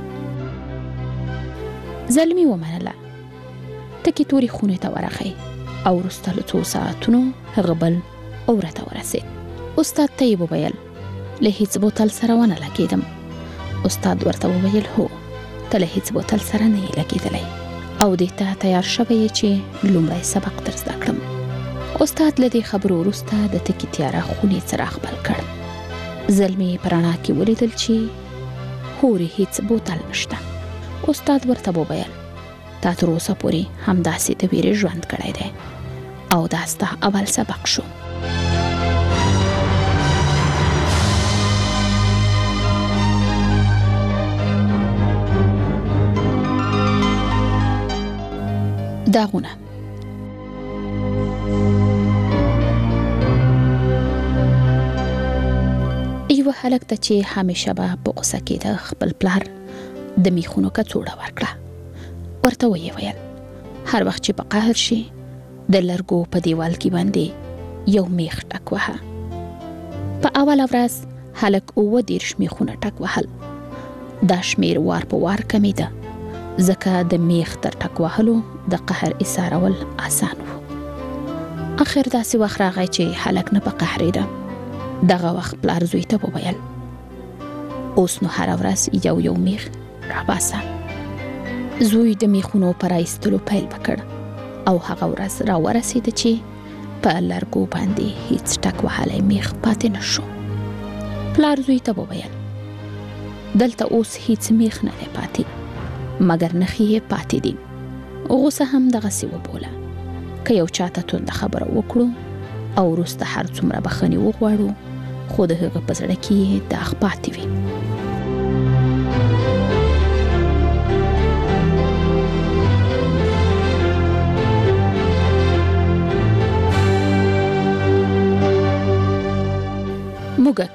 زلمی ومنله. تکې تورې خونې ته ورغی او وروسته له څو ساعتونو هغه بل ورته ورسېد. استاد ته یې وویل له هیڅ بوتل سره ونه لګېدم. استاد ورته وویل هو، ته له هیڅ بوتل سره نه یې لګېدلی او دې ته تیار شوی یې چې لومړی سبق در زده کړم. استاد له دې خبرو وروسته د تکې تیاره خونې څراغ بل کړ. زلمی په رڼا کې ولیدل چې هورې هیڅ بوتل نشته. استاد ورته وویل تا تر اوسه پورې همداسې د ویرې ژوند کړی دی او دا ستا اول سبق شو. داغونه. یوه هلک ته چې همیشه به په غوسه کېده خپل پلار د میخونو کڅوړه ورکړه. ورته ویې ویل هر وخت چې په قهر شي د لرګو په دیوال کې باندې یو میخ ټک وهه. په اوله ورځ هلک اووه دېرش میخونه ټک وهل. دا شمیر وار په وار کمیده ځکه د میخ تر ټک وهلو د قهر ایسارول آسان وو. اخر داسې وخت راغی چې هلک نه په قهرېده. دغه وخت پلار زوی ته وویل اوس نو هره ورځ یو یو میخ راباسه. زوی د میخونو په رایستلو پیل وکړ او هغه ورځ را ورسېده چې په لرګو باندې هیڅ ټک وهلی میخ پاتې نه شو. پلار زوی ته وویل دلته اوس هیڅ میخ نه دی پاتې مګر نښې یې پاتې دي. غوسه هم دغسې وبوله که یو چاته تونده خبره وکړو او وروسته هر څومره بخښنې وغواړو خو د هغه په زړه کې یې داغ پاتې وي. موږک.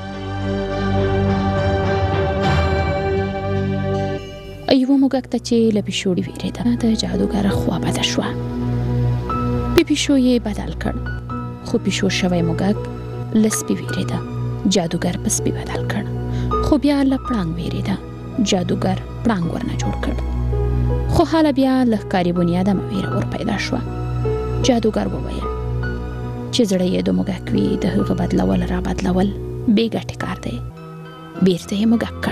یوه موږک ته چې له پیشوړي ویرېده د جادوګر خوا بده شوه. په پیشو یې بدل کړ خو پیشو شوی موږک له سپي ویرېده، جادوګر په سپي بدل کړ. خو بیا له پړانګ ویرېده، جادوګر پړانګ ورنه جوړ کړ. خو حاله بیا له ښکاري بنیادمه ویره ور پیدا شوه. جادوګر وویل چې زړه یې د موږک وي د هغه بدلول را بدلول بې ګټې کار دی. بیرته یې موږک کړ.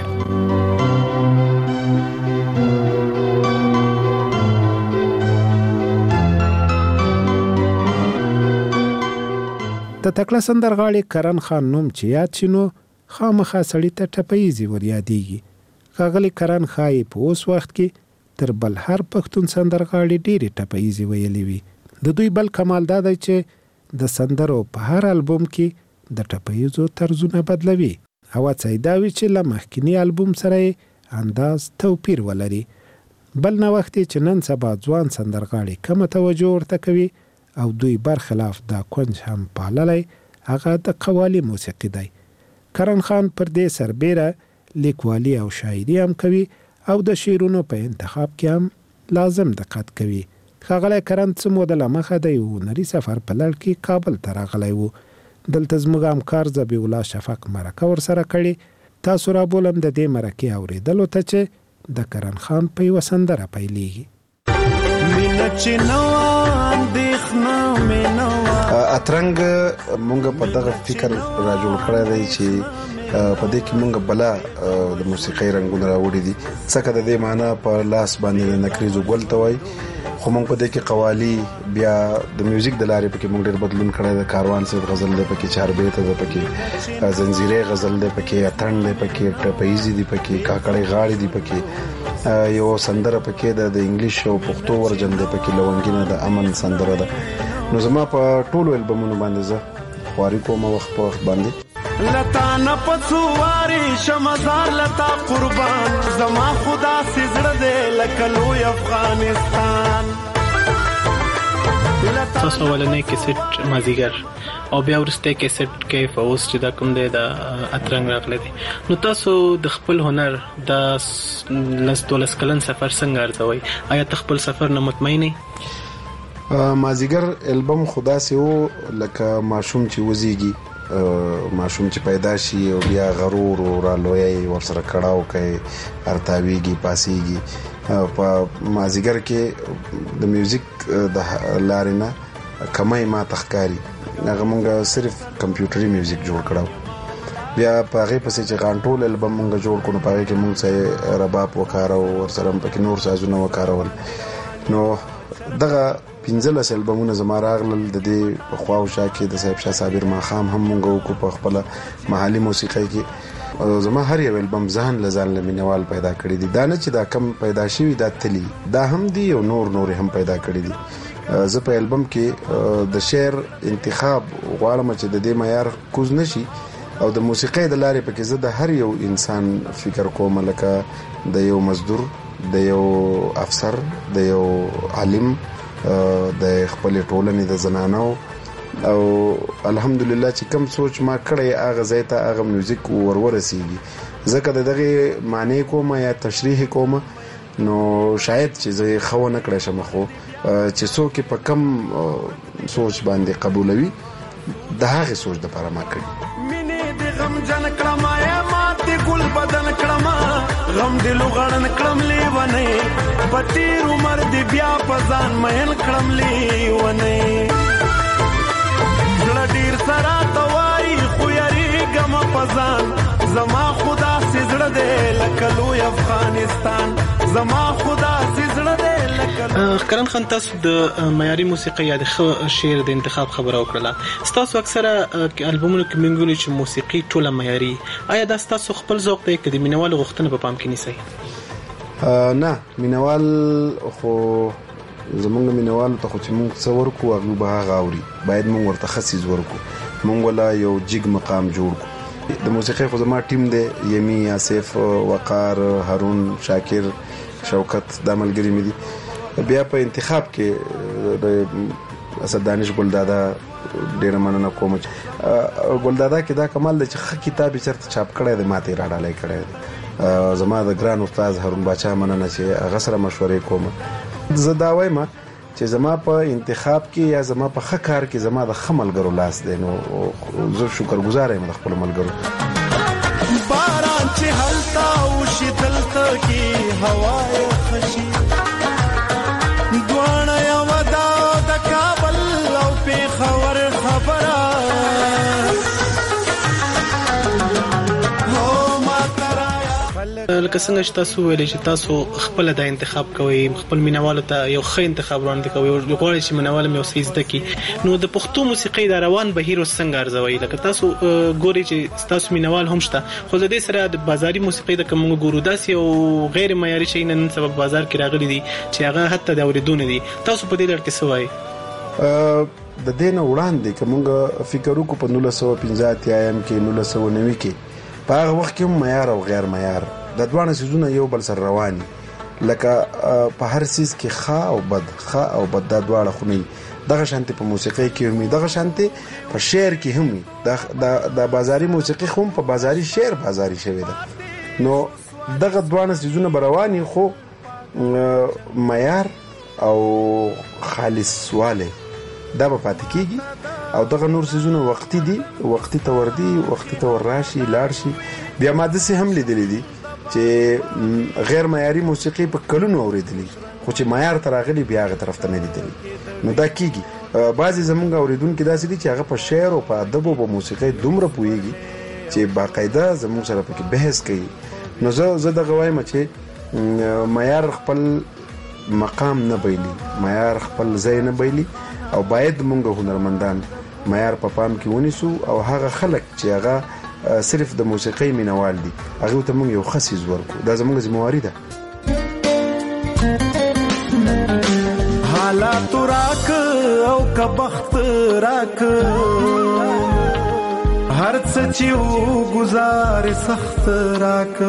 د تکړه سندرغاړي کرن خان نوم چې یاد شي نو خامخا سړي ته ټپهیزې ور یادېږي. ښاغلي کرن ښایي په اوس وخت کې تر بل هر پښتون سندرغاړي ډېرې ټپهیزې ویلې وي. د دوی بل کمال دا دی چې د سندرو په هر البوم کې د ټپهیزو طرزونه بدلوي او هڅه یې دا وي چې له مخکیني البوم سره یې انداز توپیر ولري. بل نوښت یې چې نن سبا ځوان سندرغاړي کمه توجه ورته کوي او دوی برخلاف دا کونج هم پاللی هغه د قوالي موسیقي دی. کرن خان پر دې سربیره لیکوالي او شاعري هم کوي او د شعرونو په انتخاب کې هم لازم دقت کوي. ښاغلی کرن څه موده له مخه د یو هنري سفر په لړ کې کابل ته راغلی و. دلته زموږ همکار ذبیح الله شفق مرکه ورسره کړې. تاسو رابولم د دې مرکې اورېدلو ته چې د کرن خان په یوه سندره پیلېږي. اترنګ مونږ په دغه فکر را جوړ کړی دی چې په دې کې مونږ بلا د موسیقۍ رنګونه راوړي دي. څکه د دې معنا په لاس باندې د نکریزو ګل ته وایي، خو موږ په دې کې قوالی بیا د میوزیک د لارې پکې موږ ډېر بدلون کړی د کاروان صاحب غزل دی پکې چاربیت دی پکې زنجیرې غزل دی پکې اتن دی پکې ټپیزي دی پکې کاکړې غاړې دی پکې یو سندره پکې د انګلیش او پښتو ورجن دی پکې لونګینه د امن سندره ده نو زما په ټولو البمونو باندې زه خواري کوم وخت په وخت باندې لتا نه پڅواري شمزار لتا قربان زما خدا سي زړه دې لکه لوی افغانستان تاسو ولنې کیسټ مازیګر او بیا ورسته کیسټ کې فوز چې دا کوم دی د اترنګ راغلی دی نو تاسو د خپل هنر د لس دولس کلن سفر څنګه ارزوي آیا خپل سفر نه مطمئن نه مازیګر البم خدا سي وو لکه ماشوم چې وزيږي ماشوم چې پیدا شي او بیا غرور او رالوي ورسره کړهو کوي ارتاويږي پاسيږي په مازیګر کې د میوزیک د لارینه کمای ما تخکاری هغه مونږ صرف کمپیوټري میوزیک جوړ کړو بیا په هغه پسې چې غانټول البم مونږ جوړ کړو په هغه کې مونږ سره رباب وکړو ورسره په نور سازونه وکړول نو دغه پنځلس البمونه زما راغلل د دې په خواو شا کې د صاحب شاه صابر ماخام هم مونږ کو په خپل محلي موسیقي کې زما هر یو البم ځان لزان لمینوال پیدا کړی دي دا نه چې دا کم پیدا شوی دا تلی دا هم دي او نور نور هم پیدا کړی دي زه په البم کې د شعر انتخاب غواړم چې د دې معیار کوز نشي او د موسیقۍ د لارې په کې زه د هر یو انسان فکر کوم لکه د یو مزدور د یو افسر د یو عالم د خپل ټولنې د زنانو او الحمدلله چې کم سوچ ما کړی هغه ځای ته هغه میوزیک ورورسیږي ځکه دغه معنی کوم یا تشریح کوم نو شاید چې زه خو نه کړی شم خو چې څوک په کم سوچ باندې قبولوي د هغه سوچ د لپاره ما کړی مینه د غم جن کړم یا ماته ګل بدن کړم غم د لوغړن کړم لیونه پټیر عمر دی بیا پزان مېن کړم لیونه ډیر سره توای خو یاري غم پزان زما خدا سي زړه دې لکه لوی افغانستان زما خدا سي زړه دې لکه کرن خان تاسو د معیاري موسیقي یا د شعر د انتخاب خبره وکړه تاسو اکثره البومونو کې منګولې چې موسیقي ټوله معیاري آیا دا تاسو خپل ذوق دی کدي مینوال غوښتنه په پام کې نیسي نه مینوال خو زمونږ مینوال ته خو چې مونږ څور کو هغه به غاوري باید مونږ ورته خصيز ورکو مونږ ولا یو جګ مقام جوړ کو د موسیقي خو زما ټیم دی یمی آصف وقار هارون شاکر شوکت د عملګری مې دي بیا په انتخاب کې اسد دانش ګلدادا ډیر مننه کوم ګلدادا کې دا کمال دی چې خ کتاب چرته چاپ کړی دی ماته راډالای کړی زما د ګران استاد هارون باچا مننه چې هغه سره مشورې کوم زه دا وایم چې زما په انتخاب کې یا زما په خکار کې زما د خملګرو لاس دی نو زه شکرګزار یم د خپل ملګرو باران چې هلتا او شتلته کې هوا خشي دوانه یو دا د کابل او په خبر خبره لکه څنګه چې تاسو ویلې چې تاسو خپل د انتخاب کوئ خپل مینوال ته یو ښه انتخاب وړاندې کوئ او غواړئ چې مینوال مې اوسې زده کی نو د پښتو موسیقۍ د روان بهیر څنګه ارزوي لکه تاسو ګوري چې تاسو مینوال هم شته خو د دې سره د بازاري موسیقۍ د کوم ګورو داسې او غیر معیاري شي نن سبب بازار کې راغلي دي چې هغه حتی د اوریدونه دي تاسو په دې لړ کې څه وایي د دې نه وړاندې کومه فکر وکړو په نولس سوه پنځه اتیا یم کې نولس سوه نوي کې په هغه وخت کې معیار او غیر معیار د دوه سيزونه یو بل سره رواني لکه په هر سیس کې ښه او بد ښه او بد د دواړه خوني دغه شانتي په موسیقۍ کې هم دغه شانتي په شعر کې هم د د بازاري موسیقۍ هم په بازاري شعر بازاري شوی ده نو دغه دوه سيزونه برواني خو معیار او خالص سواله دا په پاتې کېږي او دغه نور سيزونه وختي دي وختي توردي وختي توراشي لاړشي بیا ماده سه هم لیدلې دي چې غیر معیاري موسیقي په کلونو اوریدلې خو چې معیار تراغلي بیا غو طرف ته نه لیدلې نو دا کیږي بعضي زمونږ اوریدونکو داسې دي چې هغه په شعر او په ادب او په موسیقي دومره پويږي چې باقاعده زموږ سره پکې بحث کوي نو زه زه د غوایم چې معیار خپل مقام نه بایلي، معیار خپل ځای نه بایلي او باید موږ هنرمندان معیار په پام کې ونیسو او هغه خلک چې هغه صرف د موسیقۍ مینوال دي هغه ته موږ یو خصیز ورکو. دا زموږ ذمہواری ده. حالات راک او که بخت راک هر څه چې وګزار سخت راک،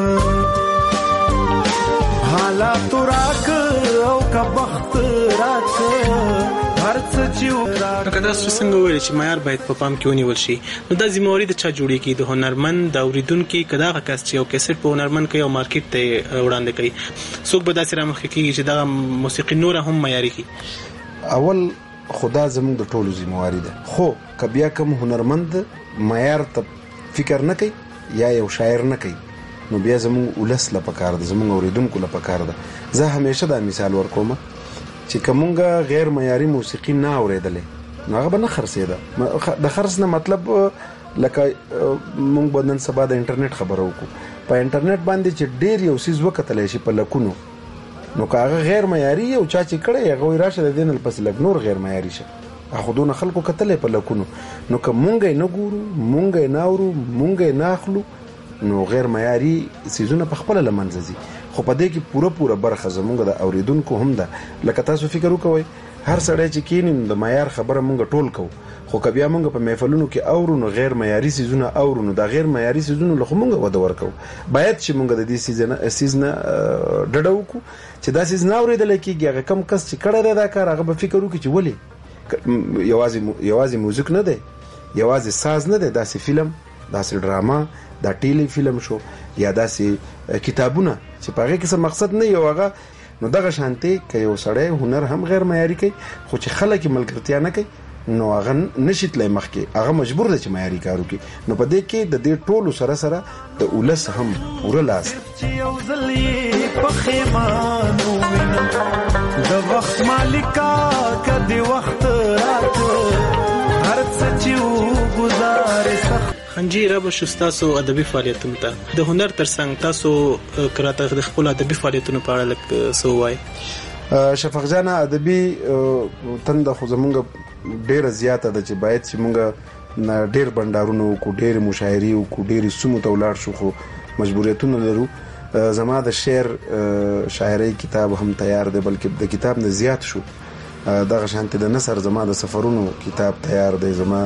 حالات راک او که بخت راک هر څه چې نو که تاسو څنګه وویل چې معیار باید په پام کې ونیول شي، نو دا ذمہواری د چا جوړیږي؟ د هنرمند، د اوریدونکي، که دغه کس چې یو کیسټ په هنرمند کوي او مارکیټ ته وړاندې کوي، څوک به داسې رامخکې کېږي چې دغه موسیقي نوره هم معیاري کړي؟ اول خدا زموږ د ټولو ذمہواری ده، خو که بیا کوم هنرمند معیار ته فکر نه کوي یا یو شاعر نه کوي نو بیا زموږ ولس له پکار ده، زموږ اوریدونکو له پکار ده. زه همیشه دا مثال ورکوم چې کومه غیر معیاري موسیقي نه اوریدلې نو هغه به نه خرڅېده. د خرڅ نه مطلب لکه مونږ به نن سبا د انټرنیټ خبره وکړو، په انټرنیټ باندې چې ډېر یو څیز وکتلی شي په لکونو، نو که هغه غیر معیاري او چا چې کړی هغه وایي راشه د دې نه پسې لږ نور غیر معیاري شه، هغه دونه خلکو کتلی په لکونو، نو که مونږ یې نه ګورو، مونږ یې نه اورو، مونږ یې نه اخلو نو غیر معیاري څیزونه په خپله له منځه ځي. خو په دې کې پوره پوره برخه زموږ د اوریدونکو هم ده. لکه تاسو فکر وکوئ هر سړی چې کینی نو د معیار خبره مونږ ټول کوو، خو که بیا مونږ په محفلونو کې اورو نو غیر معیاري څیزونه اورو نو دا غیر معیاري څیزونه له خو مونږ وده ورکوو. باید چې مونږ د دې څیز نه ډډه وکړو چې دا څیز نه اورېدلی کېږي. هغه کم کس چې کړی دی دا کار هغه به فکر وکړي چې ولې یوازې موزیک نه دی، یوازې ساز نه دی، داسې فلم، داسې ډراما، دا ټیلی فلم شو یا داسې کتابونه چې په هغې کې څه مقصد نه یو هغه، نو دغه شانتې که یو سړی هنر هم غیر معیاري کوي خو چې خلک یې ملګرتیا نه کوي نو هغه نشي تللی مخکې، هغه مجبور دی چې معیاري کار وکړي. نو په دې کې د دې ټولو سره سره د ولس هم پوره لاس د وخت مالکا کدی وخت رات هر څه چې وګزارې سخت. خنجي رب شستاسو ادبي فعالیتونو ته د هنر ترڅنګ تاسو کراته د خپل ادبي فعالیتونو په اړه لکه څه وایي؟ شفق جان ادبي تنده خو زمونږ ډیره زیاته ده چې باید چې مونږ ډیر بندارونه وکړو، ډیر مشاعرې وکړو، ډیر سیمو ته ولاړ شو، خو مجبوریتونه لرو. زما د شعر شاعرۍ کتاب هم تیار دی، بلکې د کتاب نه زیات شو. دغه شانتې د نثر زما د سفرونو کتاب تیار دی، زما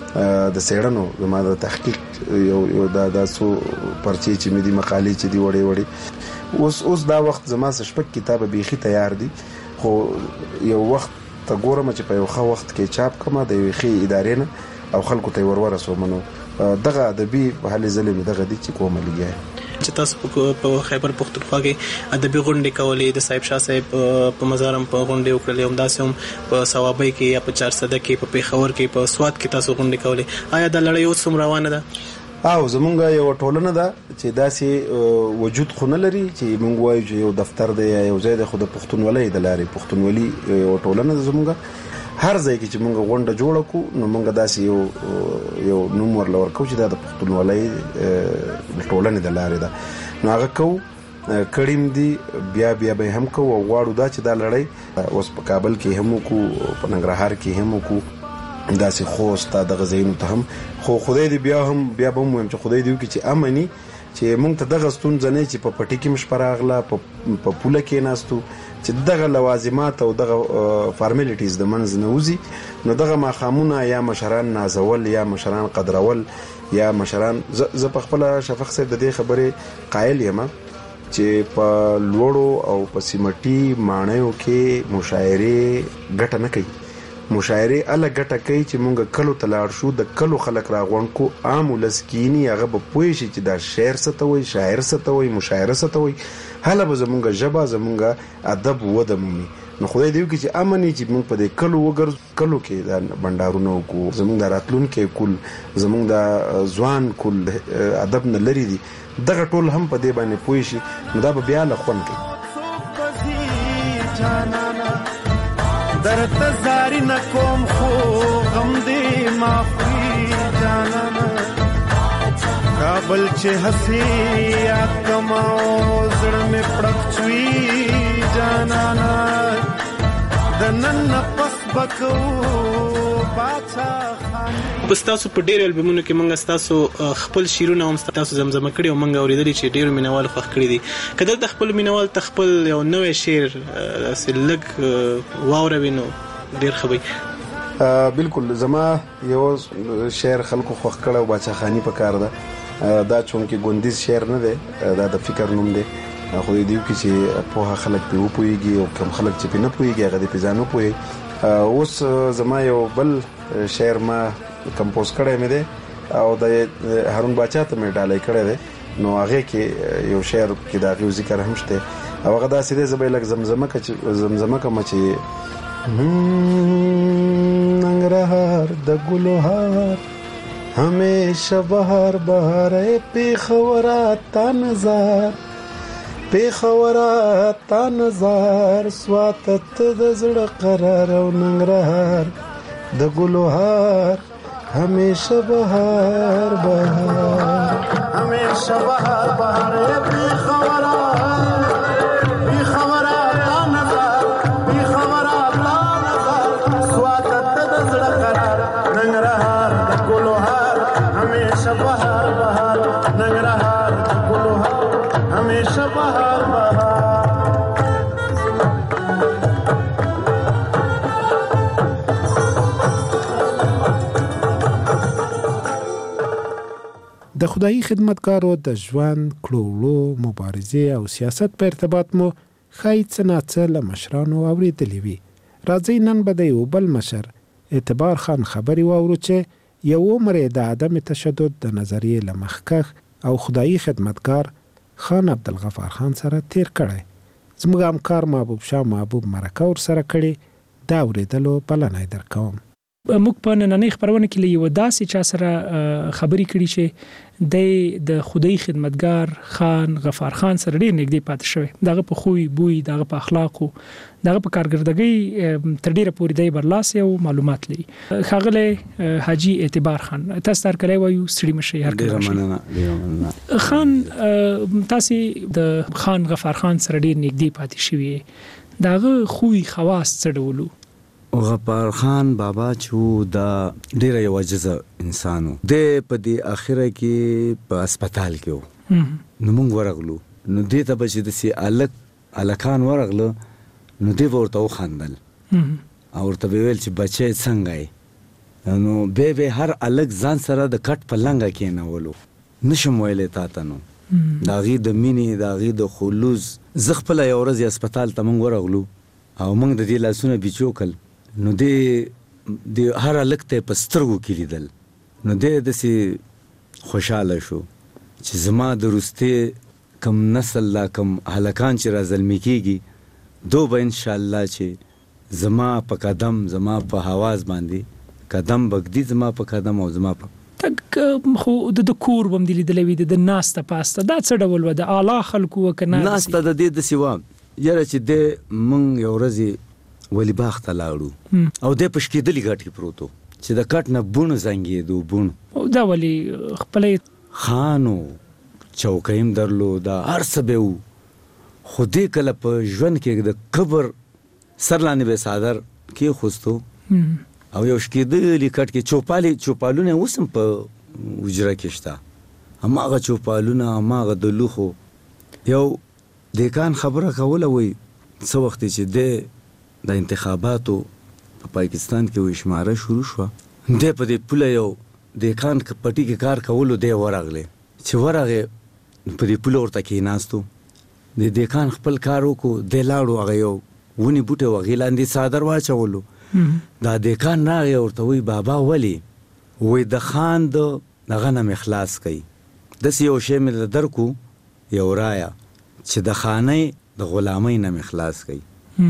د څېړنو، زما د تحقیق یو یو دا د څو پرچې چې مې دي، مقالې چې دي وړې وړې. اوس اوس دا وخت زما څه شپږ کتابه بیخي تیار دي، خو یو وخت ته ګورم چې په یو ښه وخت کې چاپ کړم د یوې ښې ادارې نه او خلکو ته یې ور ورسوم. نو دغه ادبي هلې ځلې مې دغه دي چې کومه لګیا یم. چې تاسو په خیبر پختونخوا کې ادبي غونډې کولې، د صاحب شاه صاحب په مزار هم په غونډې وکړلې، همداسې هم په ثوابۍ کې یا په چارسده کې، په پیښور کې، په سوات کې تاسو غونډې کولې. آیا دا لړۍ اوس هم روانه ده؟ او زمونږ یو ټولنه ده چې داسې وجود خو نه لري چې مونږ وایو چې یو دفتر دی یا یو ځای دی، خو د پښتونولۍ د لارې پښتونولي یو ټولنه ده زمونږ. هر ځای کې چې مونږ غونډه جوړه کړو نو مونږ داسې یو یو نوم ورله ورکوو چې دا د پښتونولۍ ټولنې د لارې ده. نو هغه کوو، کړیم دي، بیا بیا به هم کوو او غواړو دا چې دا لړۍ اوس په کابل کې هم وکړو، په ننګرهار کې هم وکړو، داسې خوست دغه ځایونو ته هم. خو خدای دې بیا هم بیا به هم وایم چې خدای دې وکړي چې امني چې مونږ ته دغه ستونزه نه چې په پټي کې هم شپه راغله، په پوله کې ناستو، چې دغه لوازمات او دغه فارمیلیټیز د منځ نه وځي. نو دغه ماښامونه یا مشران نازول یا مشران قدرول یا مشران، زه په خپله شفق صاحب د دې خبرې قایل یم چې په لوړو او په سیمټي ماڼیو کې مشاعرې ګټه نه کوي. مشاعرې اله ګټه کوي چې مونږ کلو ته لاړ شو، د کلو خلک راغونډ کو، عام ولس کینی، هغه به پوه شي چې دا شعر څه ته وایي، شاعر څه ته وایي، مشاعره څه ته وایي. هله به زمونږ ژبه، زمونږ ادب وده مومي. نو خدای دې وکړي چې امني چې مونږ په دې کلو وګرځو، کلو کې دا بنډارونه وکړو، زمونږ د راتلونکي کل، زمونږ د ځوان کل ادب نه لري دي، دغه ټول هم په دې باندې پوه شي، نو دا به بیا له خوند کوي. درته زاری نکوم خو غم دې معافي جانانه، کابل چې هسي یا کماو زړه مې پړک چوي جانانا د نن پس بکو باچا خان. بس تاسو په ډېر البومونو کې موږ تاسو خپل شیرونه هم تاسو زمزمه کړي او موږ اوریدلې چې ډېر مینوال خوښ کړي دي. کله د خپل مینوال تخپل یو نوې شعر سلګ واوروي نو ډېر خوي. بالکل زما یو شعر خلکو خوښ کړه او باچا خانی په کار ده. دا چون کې ګوندیز شعر نه دی، دا د فکر نوم دی. خو دې دیو کې چې په خلک په وپويږي او کم خلک چې په نه پويږي هغه دې په ځانو پوي. اوس زما یو بل شعر ما کمپوز کړی مې دی او د هارون باچا ته مې ډالۍ کړی دی، نو هغه کې یو شعر کې دا غو ذکر هم شته او هغه دا سیده زبې لک زمزمه کې زمزمه کوم چې ننګرهار د ګلوهار همیشه بهار بهار پیښورات تا نظر پیښورات تا نظر سواتت د زړه قرار او ننګرهار د ګلوهار همیشه بهار بهار همیشه بهار بهار پیښورات پیښورات تا نظر پیښورات تا نظر سواتت د زړه قرار ننګرهار د ګلوهار همیشه بهار بهار ننګرهار د ګلوهار همیشه بهار بهار. د خدایي خدمتګارو د ژوند کړولو مبارزې او سیاست په ارتباط مو ښایي څه ناڅه له مشرانو اورېدلې وي. راځئ نن به د یو بل مشر اعتبار خان خبرې واورو چې یو عمر د عدم تشدد د نظریې له مخکښ او خدایي خدمتګار خان عبدالغفار خان سره تیر کړی. زموږ همکار محبوب شاه محبوب مرکه ورسره کړې، دا اورېدلو بلنه درکوم. موږ په نننۍ خبرونه کې یو داسې چا سره خبرې کړي چې د خدای خدمتګار خان غفار خان سره ډېر نږدې پاتې شوی. دغه په خوی بوی، دغه په اخلاقو، دغه په کارګردګۍ تر ډیره پورې دی برلاسي او معلومات لري. ښاغلی حاجی اعتبار خان، تاسو تر کله وایو ستړي مشي هر کله. ډیره مننه ډیره مننه. خان تاسو د خان غفار خان سره ډیر نږدې پاتې شوی، دغه خوی خواص څه ډول؟ غفار خان بابا چې دا ډیر یو عجز انسانو، د په دې اخره کې په هسپتال کې وو. نو موږ ورغلو، نو دې ته به چې داسې الک الکان ورغله نو دې به ورته وخندل او ورته به ویل چې بچی څنګه یې، نو بیا به هر الک ځان سره د کټ په لنګه کېنولو. نشم ویلی تا ته نو د هغې د مینې د هغې د خلوص. زه خپله یو ورځ هسپتال ته موږ ورغلو او موږ د دې لاسونه بیچوکل، نو دې د هر هلک ته یې په سترګو کې لیدل. نو دی داسې خوشحاله شو چې زما د وروستي کم نسل لا کم هلکان چې رازلمي کېږي دو به انشاءالله چې زما په قدم زما په حواس باندې قدم بږدي، زما په قدم او زما په تک خو د کور بم دی لیدلې وي د ناسته پاسته. دا څه ډول و د اعلی خلکو وکنه ناسته د دې داسې وه یاره چې دی موږ یو ورځې ولی باغ ته لاړو او دی په شکېدلي کټ کې پروت و چې د کټ نه بڼ زنګېدو بڼ. دا ولې خپله خانو چوکۍ هم درلوده هر څه به و، خو دې کله په ژوند کې د قبر سر لاندې به څادر کېښوستو او یو شکېدلي کټ کې چوپالې چوپالونه اوس هم په حجره کې شته، هماغه چوپالونه هماغه د لوښو. یو دیکان خبره کوله وایي څه وخت چې دی د انتخاباتو په پاکستان کې و شماره شروع شوه، دی په دې پوله یو دیکان پټي کې کار کولو دی ورغلی چې ورغې په دې پوله ورته کېناستو، د دیکان خپل کار وکړو، دی لاړو هغه یو ونې بوټی و هغې لاندې څادر واچولو. دا دیکان راغی ورته وایي بابا ولې؟ وایي د خان د دغه نه مې خلاص کوي، داسې یو شی مې درکو یو رایه چې د خانۍ د غلامۍ نه مې خلاص کوي.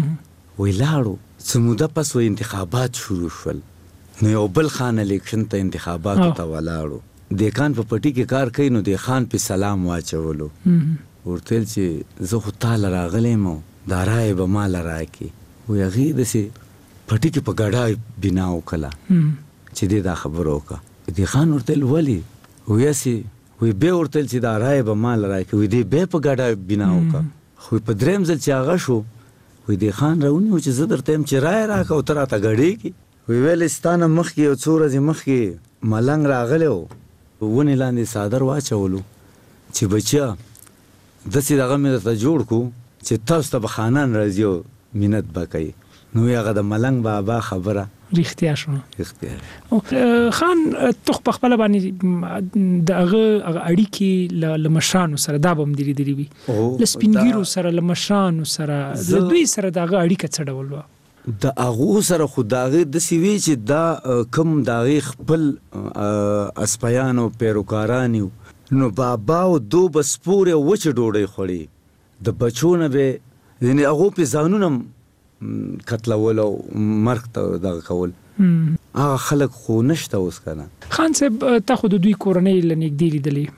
وی لاړو څه موده پس وی انتخابات شروع شول، نو یو بل خان الیکشن ته انتخاباتو ته ولاړو، دیکان په پټي کې کار کوي، نو د خان په سلام واچولو، ورته ویل چې زه خو تاله راغلی یم دا رایې به ماله راکړې. وی هغې داسې پټي کې په ګډه بنا وکړله چې دې دا خبره وکړه. د خان ورته ویل ولې؟ وی هسې وی بیا ورته ویل چې دا رایې به ماله راکړې. وی دې بیا په ګډه بنا وکړه، خو په درېیم ځل چې هغه شو وې د خان راونی چې زه درته يم چې رای راکړه او ته راته ګډېږي. وی ویل ستانه مخکې یو څو ورځې مخکې ملنګ راغلی و، ونې لاندې څادر واچولو چې بچیا داسې دغه مې درته جوړ کړو چې تاسو ته به خانان راځي او مینت به کوي. نو هغه د ملنګ بابا خبره رښتیا شو. رښتیا خان ته په خپل باندې د هغه اړیکې له مشرانو سره دا به هم دي دي وي له سپینګیرو سره له مشرانو سره له دوی سره د هغه اړیکه څه ډول وه؟ د هغو سره خو د هغې داسې وي چې دا کوم د هغې خپل اسپیان او پیروکاران یو، نو بابا او دو به سپورې او وچې ډوډۍ خوړي، د بچو نه به یعنې هغو پې ځانونه قتلول او مرګ ته دغه کول. هغه خلک خو نشته اوس که نه. خان صاحب تا خو د دوی کورنۍ له نږدې لیدلې،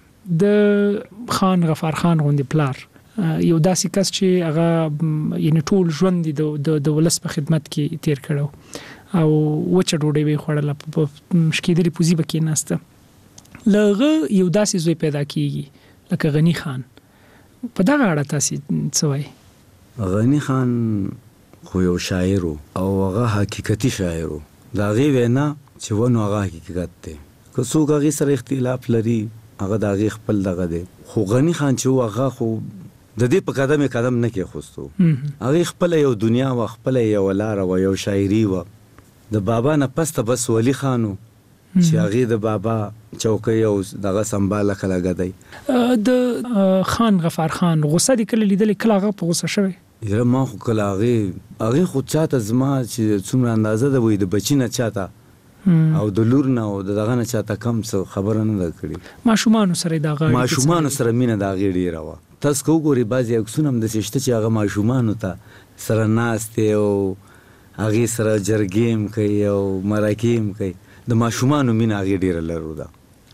د خان غفار خان غوندې پلار یو داسې کس چې هغه یعنې ټول ژوند یې د ولس په خدمت کې تیر کړی او وچه ډوډۍ به یې خوړله، په شکېدلې پوزي به کېناسته. له هغه یو داسې زوی پیدا کېږي لکه غني خان. په دغه اړه تاسې څه وایي؟ غني خان خو یو شاعر او هغه حقیقتي شاعر و، د هغې وینا چې ونو هغه حقیقت دی، که څوک هغې سره اختلاف لري هغه د هغې خپل دغه دی. خو غني خان چې و هغه خو د دې په قدم یې قدم نه کېښوستو، هغې خپله یو دنیا وه، خپله یوه لاره وه، یو شاعري وه. د بابا نه پس ته بس ولی خان و چې هغې د بابا چوکۍ او دغه سنباله کله ګدی. د خان غفار خان غصه دې کله لیدلې؟ کله هغه په غصه شوی؟ یاره ما خو کله هغې هغې خو چاته زما چې څومره اندازه ده وایي د بچي نه چاته او د لور نه او د دغه نه چاته کم څه خبره نه ده کړې. ماشومانو سره یې د هغه ماشومانو سره مینه د هغې ډېره وه. تاسو که وګورئ بعضې عکسونه هم داسې شته چې هغه ماشومانو ته سره ناست دی او هغې سره جرګې هم کوي او مرکې هم کوي. د ماشومانو مینه هغې ډېره لرو ده.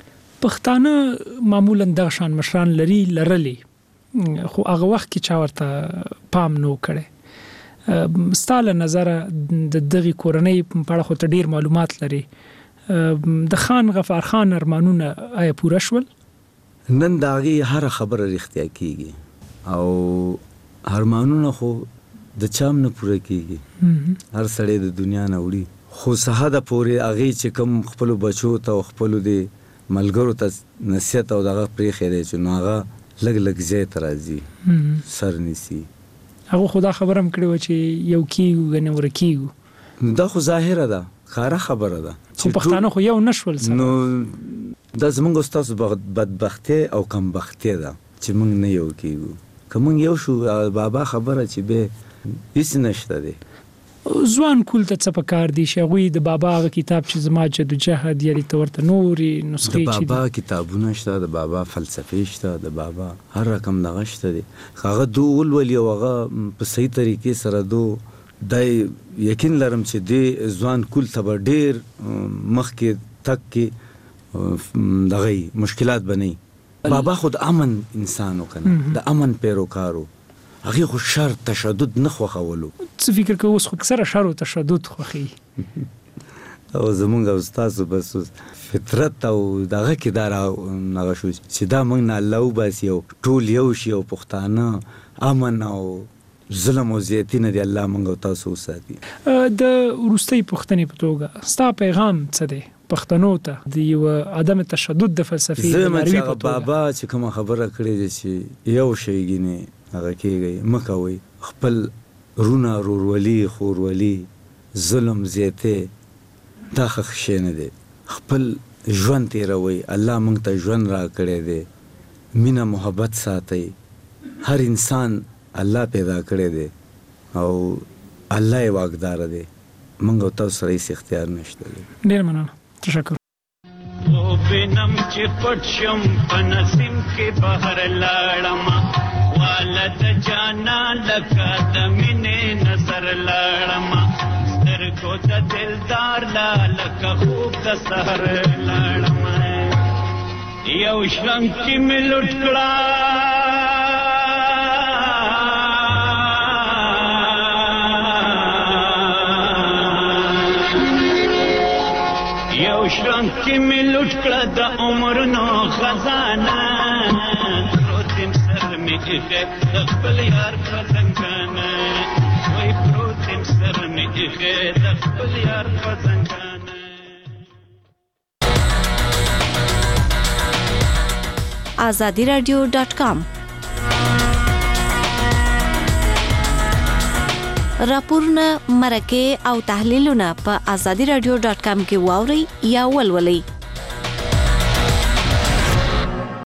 پښتانه معمولا دغه شان مشران لري لرلې، خو هغه وخت کې چا ورته پام نه و کړی. ستا له نظره د دغې کورنۍ په اړه خو ته ډېر معلومات لري، د خان غفار خان ارمانونه آیا پوره شول؟ نن د هغې هره خبره رښتیا کېږي او ارمانونه خو د چا هم نه پوره کېږي، هر سړی د دنیا نه وړي. خو څه حده پورې هغې چې کوم خپلو بچو ته او خپلو د ملګرو ته نصیحت او دغه پرېښی دی چې نو هغه لږ لږ ځای ته راځي، سر نیسي. هغه خو دا خبره هم کړې وه چې یو کېږو ګنې وره کېږو. دا خو ظاهره ده، ښکاره خبره ده. خو پښتانه خو یو نه شول سره. نو دا زموږ او ستاسو بدبختي او کمبختي ده چې موږ نه یو کېږو. که موږ یو شو بابا خبره چې بیا هېڅ نشته دی. ځوان کول ته څه پکار دي چې هغوی د بابا هغه کتاب چې زما جدوجهد یا ته ورته نورې نسخې د بابا کتابونه شته، د بابا فلسفې شته، د بابا هر رقم دغه شته دی. هغه دو ولولي او هغه په صحیح طریقې سره دو دا یقین لرم چې دې ځوان کول ته به ډېر مخکې تک کې دغه مشکلات به نه. بابا خو د امن انسان و که نه، د امن پیروکار و. هغې خو شر تشدد نه خوښولو. څه فکر کوي اوس خو اکثره شر او تشدد خوښوي؟ او زمونږ او ستاسو بس فطرت او دغه کې دا هغه شو چې دا موږ نه الله وباسي او ټول یو شي او پښتانه امن او ظلم او زیاتي نه دی الله موږ او تاسو وساتي. د وروستۍ پوښتنې په توګه ستا پیغام څه دی پښتنو ته د یو عدم تشدد د فلسفې د لاروي په توګه؟ بابا چې کومه خبره کړې ده چې یو شی ګینې هغه کېږئ مه کوئ، خپل رونه رورولي خورولي ظلم زیاتې دا ښه شی نه دی. خپل ژوند تېروئ، الله موږ ته ژوند را کړی دی، مینه محبت ساتئ. هر انسان الله پیدا کړی دی او الله یې واکداره دی، موږ او تاسو سره هېڅ اختیار نشته دی. ډېر مننه، تشکر. وینم چې پټ شم په نسیم کې بهر لاړمه، واله د جانا لکه د مینې نظر لاړمه، سترګو د دلدار لا لکه خوب د سحر لاړمه، یو شرنګ کې مې لوټ کړه یو شرنګ کې مې لوټ کړه د عمرونو خزانه، پروت یم سر مې ایښی د خپل یار په زنګانه، azadi radio dot com راپورونه مرکه او تحلیلونه په azadi radio dot com کې واوري یا ولولئ.